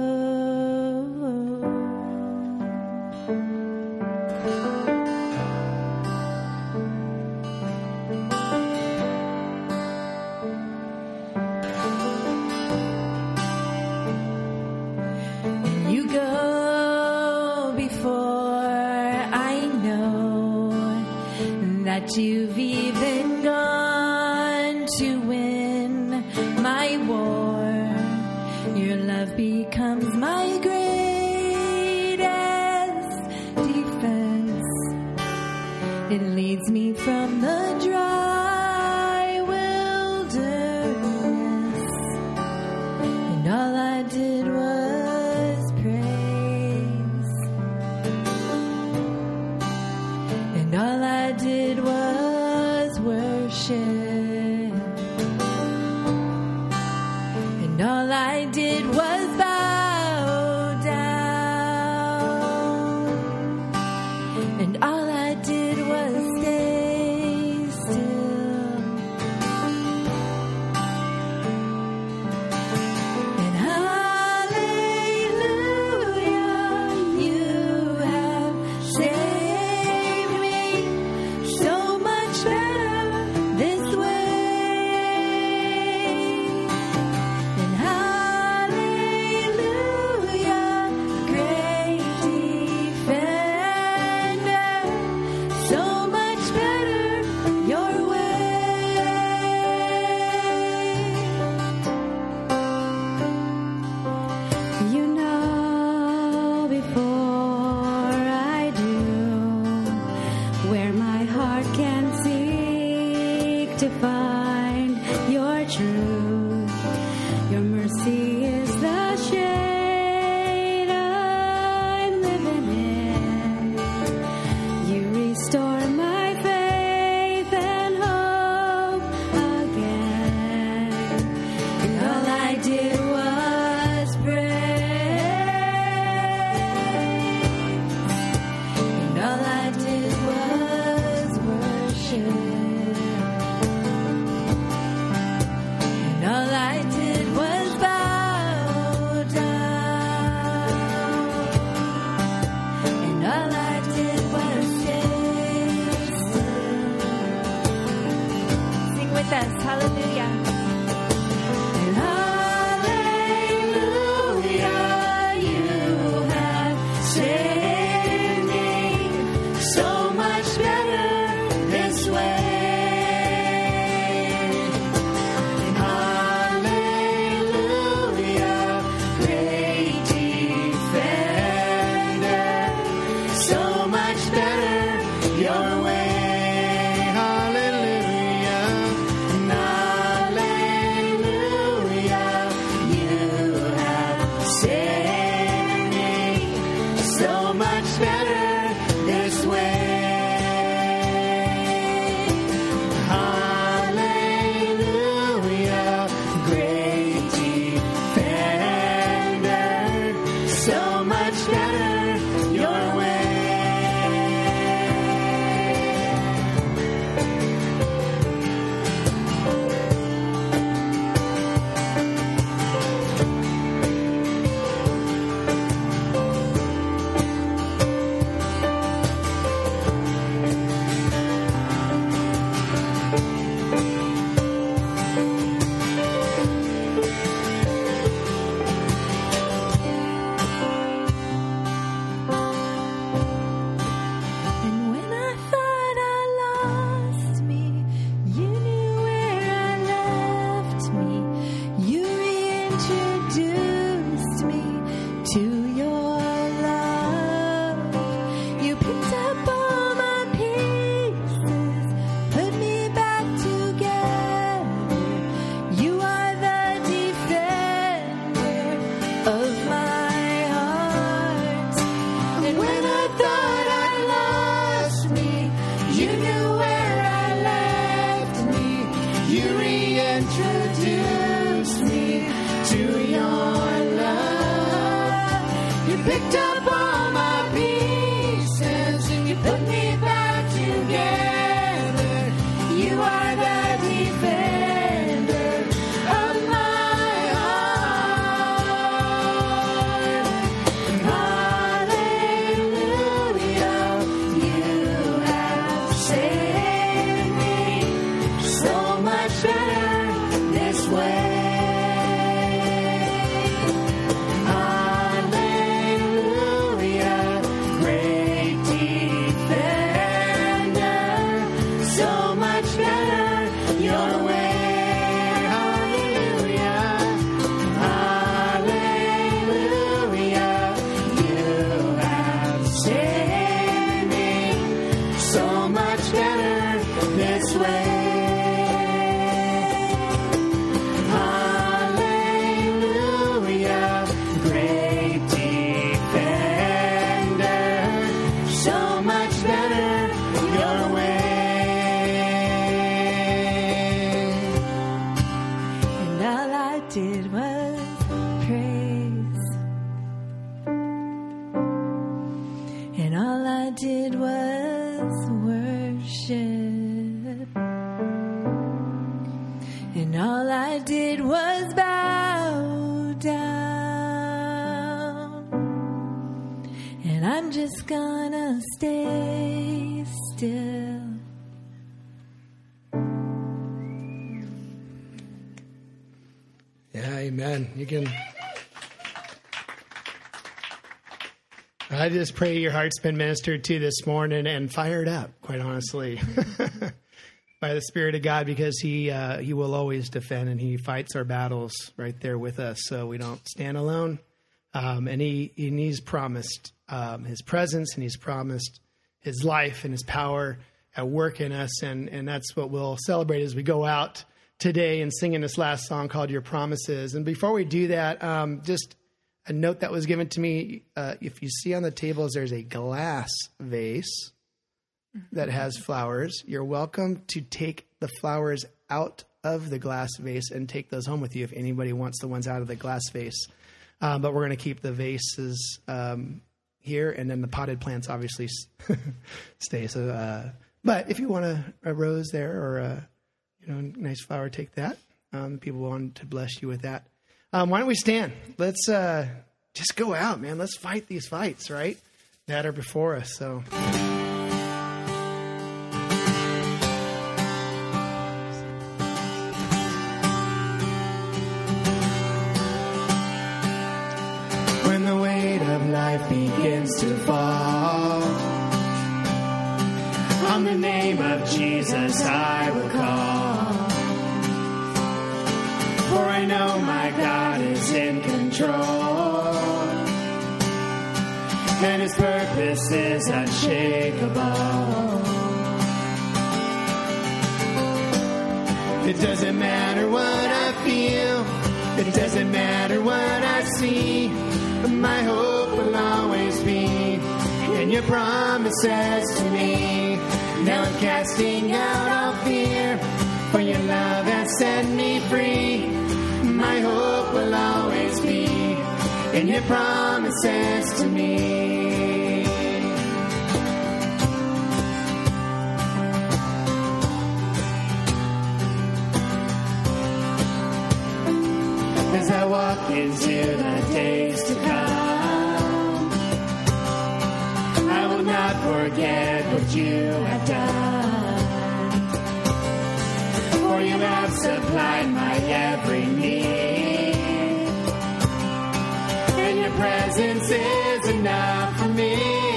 You go before I know that you've even gone to win my war. Your love becomes my greatest defense. It leads me from the dry wilderness, and all I did was praise, and all I did was worship, and all I did was bow down, and all I did was stay much better your way. I just pray your heart's been ministered to this morning and fired up, quite honestly, by the Spirit of God, because He will always defend, and He fights our battles right there with us, so we don't stand alone. And He's promised His presence, and He's promised His life and His power at work in us, and that's what we'll celebrate as we go out today and sing in this last song called Your Promises. And before we do that, just a note that was given to me, if you see on the tables, there's a glass vase that has flowers. You're welcome to take the flowers out of the glass vase and take those home with you if anybody wants the ones out of the glass vase. But we're going to keep the vases here, and then the potted plants obviously stay. So, but if you want a rose there or a nice flower, take that. People want to bless you with that. Why don't we stand? Let's just go out, man. Let's fight these fights, right, that are before us. So. When the weight of life begins to fall, on the name of Jesus I will call. For I know my God is in control, and His purpose is unshakable. It doesn't matter what I feel, it doesn't matter what I see, my hope will always be in your promises to me. Now I'm casting out all fear, for your love has set me free. My hope will always be and your promises to me. As I walk into the days to come, I will not forget what you have done. For you have supplied my every need, and your presence is enough for me.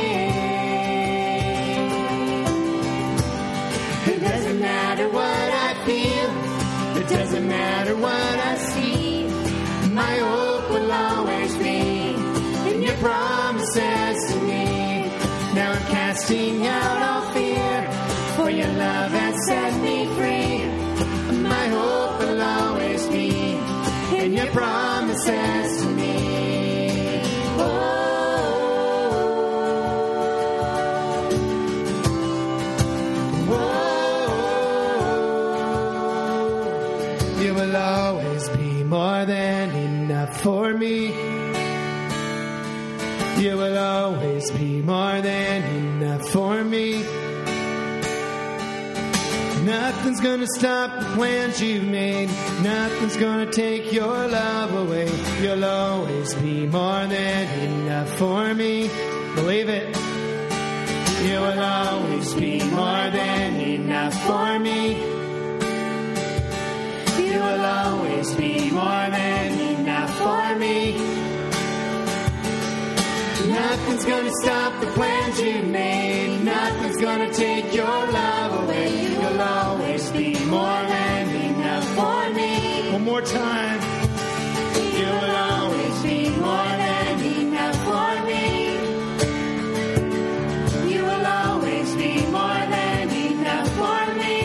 It doesn't matter what I feel, it doesn't matter what I see. My hope will always be in your promises to me. Now I'm casting out all fear, for your love has set me free. My hope will always be in your promises to me. You will always be more than enough for me. You will always be more than enough for me. Nothing's gonna stop the plans you've made. Nothing's gonna take your love away. You'll always be more than enough for me. Believe it. You will always be more than enough for me. You will always be more than enough for me. Nothing's gonna stop the plans you made. Nothing's gonna take your love away. You'll always be more than enough for me. One more time. You will always be more than enough for me. You will always be more than enough for me.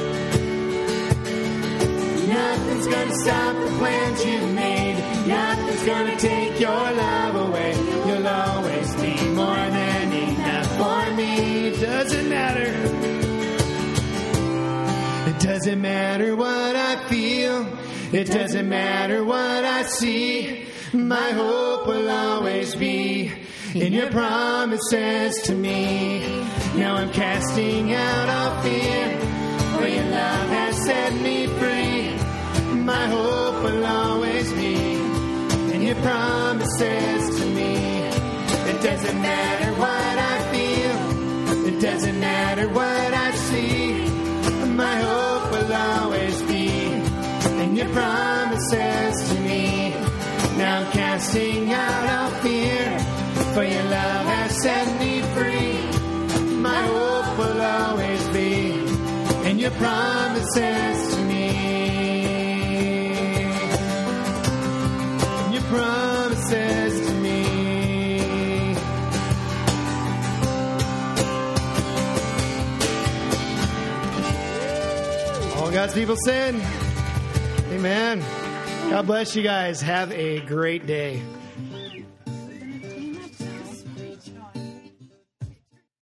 Nothing's gonna stop the plans you made. Nothing's gonna take your love away. You'll always be more than enough for me. It doesn't matter. It doesn't matter what I feel. It doesn't matter what I see. My hope will always be in your promises to me. Now I'm casting out all fear, for your love has set me free. My hope will always be in your promises to me. It doesn't matter what I feel, it doesn't matter what I see. My hope will always be in your promises to me. Now I'm casting out all fear, for your love has set me free. My hope will always be in your promises to me. In your promises to me. All God's people said, amen. God bless you guys. Have a great day.